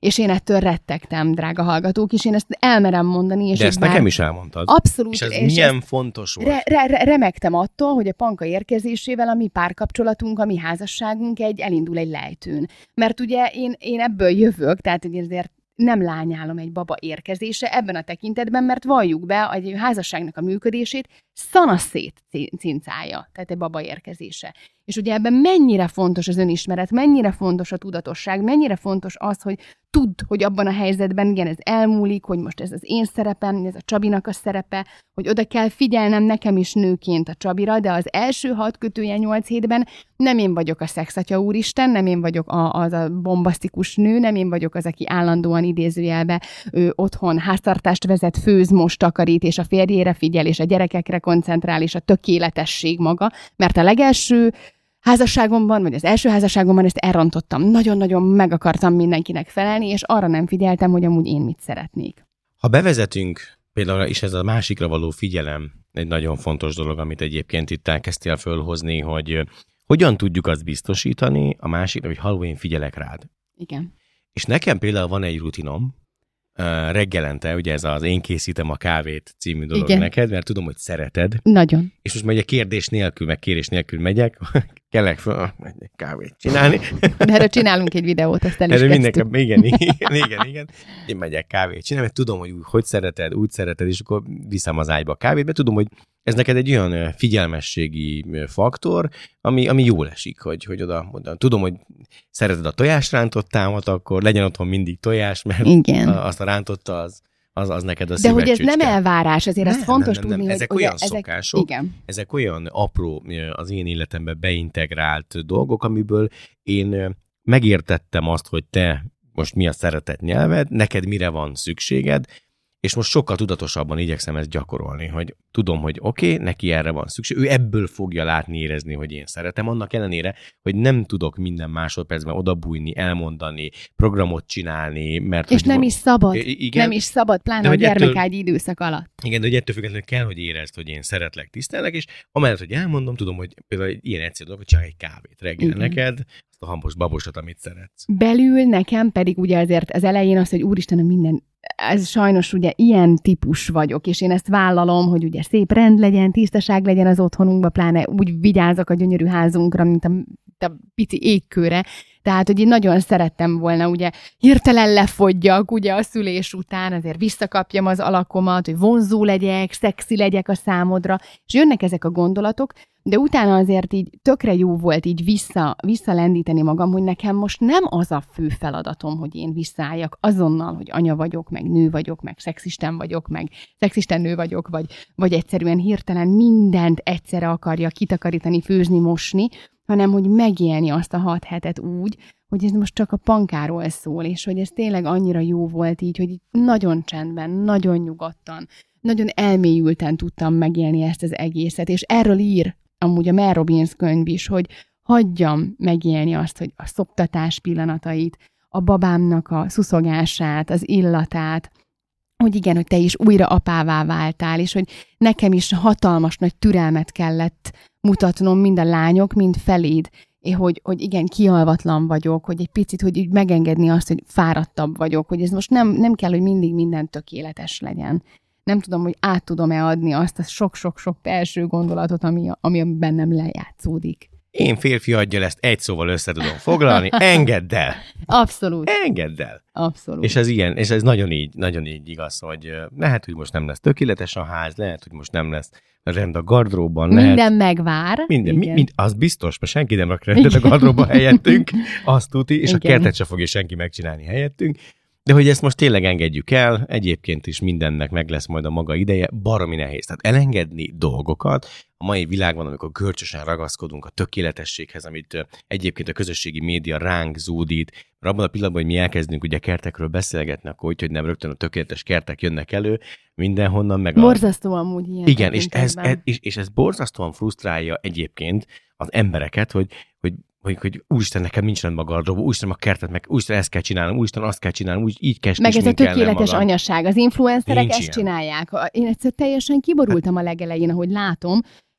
S1: És én ettől rettegtem, drága hallgatók, és én ezt elmerem mondani. És
S2: De ezt
S1: bár...
S2: nekem is elmondtad.
S1: Abszolút.
S2: És ez
S1: és
S2: milyen fontos volt?
S1: Re- re- re- remegtem attól, hogy a Panka érkezésével a mi párkapcsolatunk, a mi házasságunk egy elindul egy lejtőn. Mert ugye én, én ebből jövök, tehát hogy ezért nem lányálom egy baba érkezése ebben a tekintetben, mert valljuk be, hogy a házasságnak a működését szanaszét cincálja, tehát egy baba érkezése. És ugye ebben mennyire fontos az önismeret, mennyire fontos a tudatosság, mennyire fontos az, hogy tudd, hogy abban a helyzetben, igen, ez elmúlik, hogy most ez az én szerepem, ez a Csabinak a szerepe, hogy oda kell figyelnem nekem is nőként a Csabira, de az első hat kötője nyolc hétben nem én vagyok a szexatya úristen, nem én vagyok a, az a bombasztikus nő, nem én vagyok az, aki állandóan idézőjelbe ő, otthon háztartást vezet, főz, most takarít, és a férjére figyel, és a gyerekekre koncentrál, és a tökéletesség maga, mert a legelső házasságomban, vagy az első házasságomban ezt elrontottam. Nagyon-nagyon meg akartam mindenkinek felelni, és arra nem figyeltem, hogy amúgy én mit szeretnék.
S2: Ha bevezetünk, például is ez a másikra való figyelem, egy nagyon fontos dolog, amit egyébként itt elkezdtél fölhozni, hogy hogyan tudjuk azt biztosítani a másikra, hogy halló, én figyelek rád.
S1: Igen.
S2: És nekem például van egy rutinom, reggelente, ugye ez az Én készítem a kávét című dolog Igen. neked, mert tudom, hogy szereted.
S1: Nagyon.
S2: És most ugye kérdés nélkül, meg kérés nélkül megyek, kellek fel, megyek kávét csinálni.
S1: De erről csinálunk egy videót, azt el is
S2: kezdtük. Igen, igen, igen, igen. Én megyek kávét csinálni, mert tudom, hogy úgy, hogy szereted, úgy szereted, és akkor viszem az ágyba a kávét, mert tudom, hogy ez neked egy olyan figyelmességi faktor, ami, ami jól esik, hogy, hogy oda, oda tudom, hogy szereted a tojásrántottámat, akkor legyen otthon mindig tojás, mert Igen. azt a rántotta az, az, az neked a
S1: De hogy ez nem elvárás, azért
S2: nem,
S1: ez fontos
S2: nem, nem,
S1: tudni,
S2: nem. Ezek
S1: hogy
S2: olyan
S1: ezek,
S2: szokások,
S1: igen.
S2: ezek olyan apró, az én életemben beintegrált dolgok, amiből én megértettem azt, hogy te most mi a szeretett nyelved, neked mire van szükséged, és most sokkal tudatosabban igyekszem ezt gyakorolni, hogy tudom, hogy oké, okay, neki erre van szükség, ő ebből fogja látni, érezni, hogy én szeretem, annak ellenére, hogy nem tudok minden másodpercben odabújni, elmondani, programot csinálni, mert...
S1: És
S2: hogy
S1: nem is szabad,
S2: igen,
S1: nem is szabad, pláne a gyermekágyi ettől, időszak alatt.
S2: Igen, de hogy ettől függetlenül kell, hogy érezd, hogy én szeretlek, tisztellek, és amellett, hogy elmondom, tudom, hogy például egy ilyen egyszerű dolog, hogy csak egy kávét reggel igen. neked, azt a hambos babosat, amit szeretsz.
S1: Belül nekem pedig ugye azért az elején az, hogy úristenem, minden ez sajnos ugye ilyen típus vagyok, és én ezt vállalom, hogy ugye szép rend legyen, tisztaság legyen az otthonunkban, pláne úgy vigyázok a gyönyörű házunkra, mint a, a pici égkőre. Tehát, hogy én nagyon szerettem volna, ugye hirtelen lefogyjak, ugye a szülés után, azért visszakapjam az alakomat, hogy vonzó legyek, szexi legyek a számodra, és jönnek ezek a gondolatok, de utána azért így tökre jó volt így vissza, visszalendíteni magam, hogy nekem most nem az a fő feladatom, hogy én visszaálljak azonnal, hogy anya vagyok, meg nő vagyok, meg szexisten vagyok, meg szexisten nő vagyok, vagy, vagy egyszerűen hirtelen mindent egyszerre akarja kitakarítani, főzni, mosni, hanem hogy megélni azt a hat hetet úgy, hogy ez most csak a pankáról szól, és hogy ez tényleg annyira jó volt így, hogy nagyon csendben, nagyon nyugodtan, nagyon elmélyülten tudtam megélni ezt az egészet, és erről ír amúgy a Mel Robbins könyv is, hogy hagyjam megélni azt, hogy a szoptatás pillanatait, a babámnak a szuszogását, az illatát, hogy igen, hogy te is újra apává váltál, és hogy nekem is hatalmas nagy türelmet kellett mutatnom mind a lányok, mind feléd, és hogy, hogy igen, kialvatlan vagyok, hogy egy picit, hogy így megengedni azt, hogy fáradtabb vagyok, hogy ez most nem, nem kell, hogy mindig minden tökéletes legyen. Nem tudom, hogy át tudom-e adni azt a sok-sok-sok első gondolatot, ami, ami bennem lejátszódik.
S2: Én férfi aggyal ezt egy szóval össze tudom foglalni, engedd el!
S1: Abszolút.
S2: Engedd el!
S1: Abszolút.
S2: És ez ilyen, és ez nagyon így, nagyon így igaz, hogy lehet, hogy most nem lesz tökéletes a ház, lehet, hogy most nem lesz rend a gardróbban.
S1: Minden
S2: lehet,
S1: megvár.
S2: Minden, mi, mind, az biztos, mert senki nem rak rendet a gardróban helyettünk, azt tuti, és igen. A kertet sem fogja senki megcsinálni helyettünk. De hogy ezt most tényleg engedjük el, egyébként is mindennek meg lesz majd a maga ideje, baromi nehéz. Tehát elengedni dolgokat a mai világban, amikor görcsösen ragaszkodunk a tökéletességhez, amit egyébként a közösségi média ránk zúdít, mert abban a pillanatban, hogy mi elkezdünk ugye kertekről beszélgetni, akkor úgy, hogy nem rögtön a tökéletes kertek jönnek elő, mindenhonnan meg a...
S1: Borzasztóan amúgy ilyen.
S2: Igen, és ez, ez, és, és ez borzasztóan frusztrálja egyébként az embereket, hogy, hogy Hogy, hogy úristen, nekem nincs rendben a gardróba, úristen, a kertet, meg úristen, ezt kell csinálnom, úristen, azt kell csinálnom, úgy így kell
S1: meg ez a tökéletes
S2: magam.
S1: Anyaság. Az influencerek
S2: Nincs
S1: ezt
S2: ilyen.
S1: Csinálják. Én egyszer teljesen kiborultam a legelején, ahogy látom,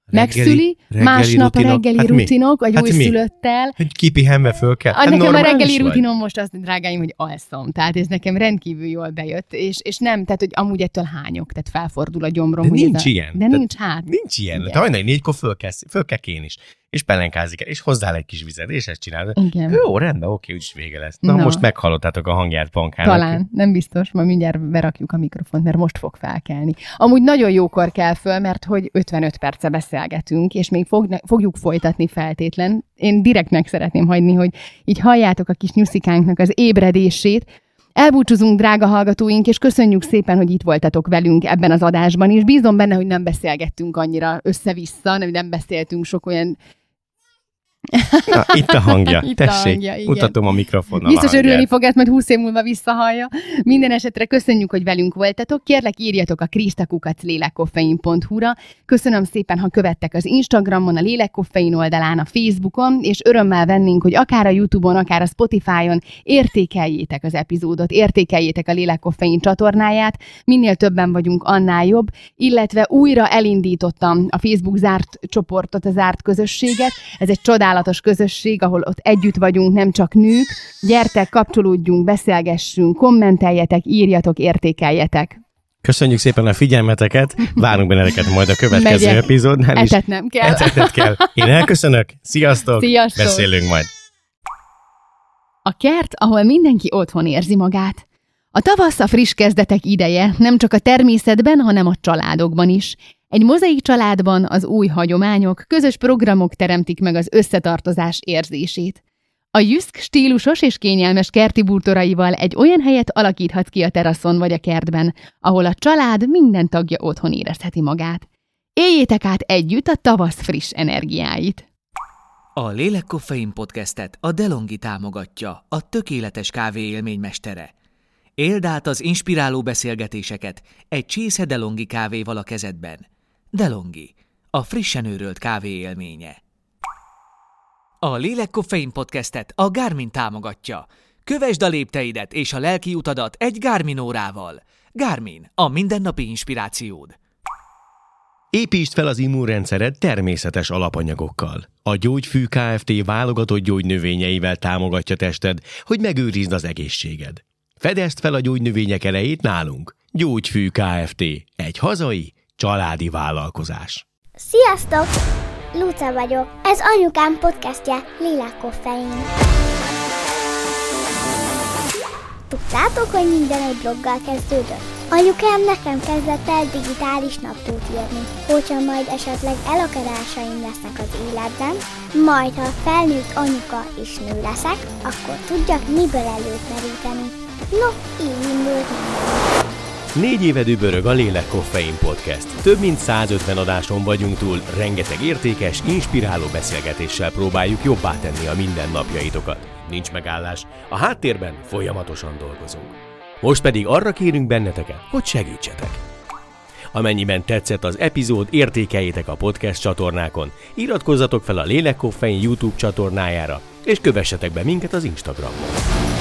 S1: megszüli, másnap a reggeli hát rutinok, a
S2: hát
S1: újszülöttel.
S2: Hogy kipihenve föl kell. Hát
S1: nekem a reggeli rutinom most az, drágáim, hogy alszom. Tehát ez nekem rendkívül jól bejött. És, és nem, tehát hogy amúgy ettől hányok, tehát felfordul a gyomrom.
S2: De nincs
S1: a,
S2: ilyen.
S1: De nincs hát.
S2: Nincs ilyen. Te hajnali négykor föl kell, föl kell én is. És pelenkázik el, és hozzál egy kis vizet, és ezt csinálod.
S1: Igen.
S2: Jó, rendben, oké, úgyis vége lesz. Na,
S1: Na.
S2: most meghallottátok a hangját Pankának.
S1: Talán, nem biztos, majd mindjárt berakjuk a mikrofont, mert most fog felkelni. Amúgy nagyon jókor kell föl, mert hogy ötvenöt perce beszélgetünk, és még fog, fogjuk folytatni feltétlen. Én direktnek szeretném hagyni, hogy így halljátok a kis nyuszikánknak az ébredését. Elbúcsúzunk, drága hallgatóink, és köszönjük szépen, hogy itt voltatok velünk ebben az adásban, és bízom benne, hogy nem beszélgettünk annyira össze-vissza, nem, nem beszéltünk sok olyan...
S2: Na, itt a hangja.
S1: Itt
S2: Tessék,
S1: a hangja, igen.
S2: mutatom a mikrofonnal
S1: Biztos
S2: a hangját.
S1: örülni fog, ezt majd húsz év múlva visszahallja. Minden esetre köszönjük, hogy velünk voltatok. Kérlek, írjatok a kristakukac lélekkoffein pont hu-ra. Köszönöm szépen, ha követtek az Instagramon, a Lélekkoffein oldalán, a Facebookon, és örömmel vennénk, hogy akár a YouTube-on, akár a Spotify-on értékeljétek az epizódot, értékeljétek a Lélekkoffein csatornáját. Minél többen vagyunk, annál jobb. Illetve újra elindítottam a Facebook zárt csoportot, a zárt közösséget. Ez egy csodálatos közösség, ahol ott együtt vagyunk, nem csak nők. Gyertek, kapcsolódjunk, beszélgessünk, kommenteljetek, írjatok, értékeljetek.
S2: Köszönjük szépen a figyelmeteket, várunk benneteket majd a következő
S1: Megyek.
S2: epizódnál is.
S1: Etetnem kell.
S2: Etetnem kell. Én elköszönök, sziasztok,
S1: Sziasztok.
S2: Beszélünk majd.
S1: A kert, ahol mindenki otthon érzi magát. A tavasz a friss kezdetek ideje, nem csak a természetben, hanem a családokban is. Egy mozaik családban az új hagyományok, közös programok teremtik meg az összetartozás érzését. A Jysk stílusos és kényelmes kerti bútoraival egy olyan helyet alakíthatsz ki a teraszon vagy a kertben, ahol a család minden tagja otthon érezheti magát. Éljétek át együtt a tavasz friss energiáit!
S3: A Lélekkoffein podcastet a DeLonghi támogatja, a tökéletes kávé élménymestere. Éld át az inspiráló beszélgetéseket egy csésze DeLonghi kávéval a kezedben. DeLonghi, a frissen őrölt kávé élménye. A Lélekkoffein podcastet a Garmin támogatja. Kövesd a lépteidet és a lelki utadat egy Garmin órával. Garmin, a mindennapi inspirációd.
S2: Építsd fel az immunrendszered természetes alapanyagokkal. A Gyógyfű Kft. Válogatott gyógynövényeivel támogatja tested, hogy megőrizd az egészséged. Fedezd fel a gyógynövények erejét nálunk. Gyógyfű Kft. Egy hazai, családi vállalkozás.
S4: Sziasztok! Luca vagyok. Ez anyukám podcastja, Lélekkoffein. Tudtátok, hogy minden egy bloggal kezdődött? Anyukám nekem kezdett el digitális naplót írni. Hogyha majd esetleg elakadásaim lesznek az életben, majd ha felnőtt anyuka és nő leszek, akkor tudjak miből előtt meríteni. No, így indult minden.
S2: Négy éve dübörög a Lélekkoffein Podcast. Több mint százötven adáson vagyunk túl, rengeteg értékes, inspiráló beszélgetéssel próbáljuk jobbá tenni a mindennapjaitokat. Nincs megállás, a háttérben folyamatosan dolgozunk. Most pedig arra kérünk benneteket, hogy segítsetek. Amennyiben tetszett az epizód, értékeljétek a podcast csatornákon, iratkozzatok fel a Lélekkoffein YouTube csatornájára, és kövessetek be minket az Instagramon.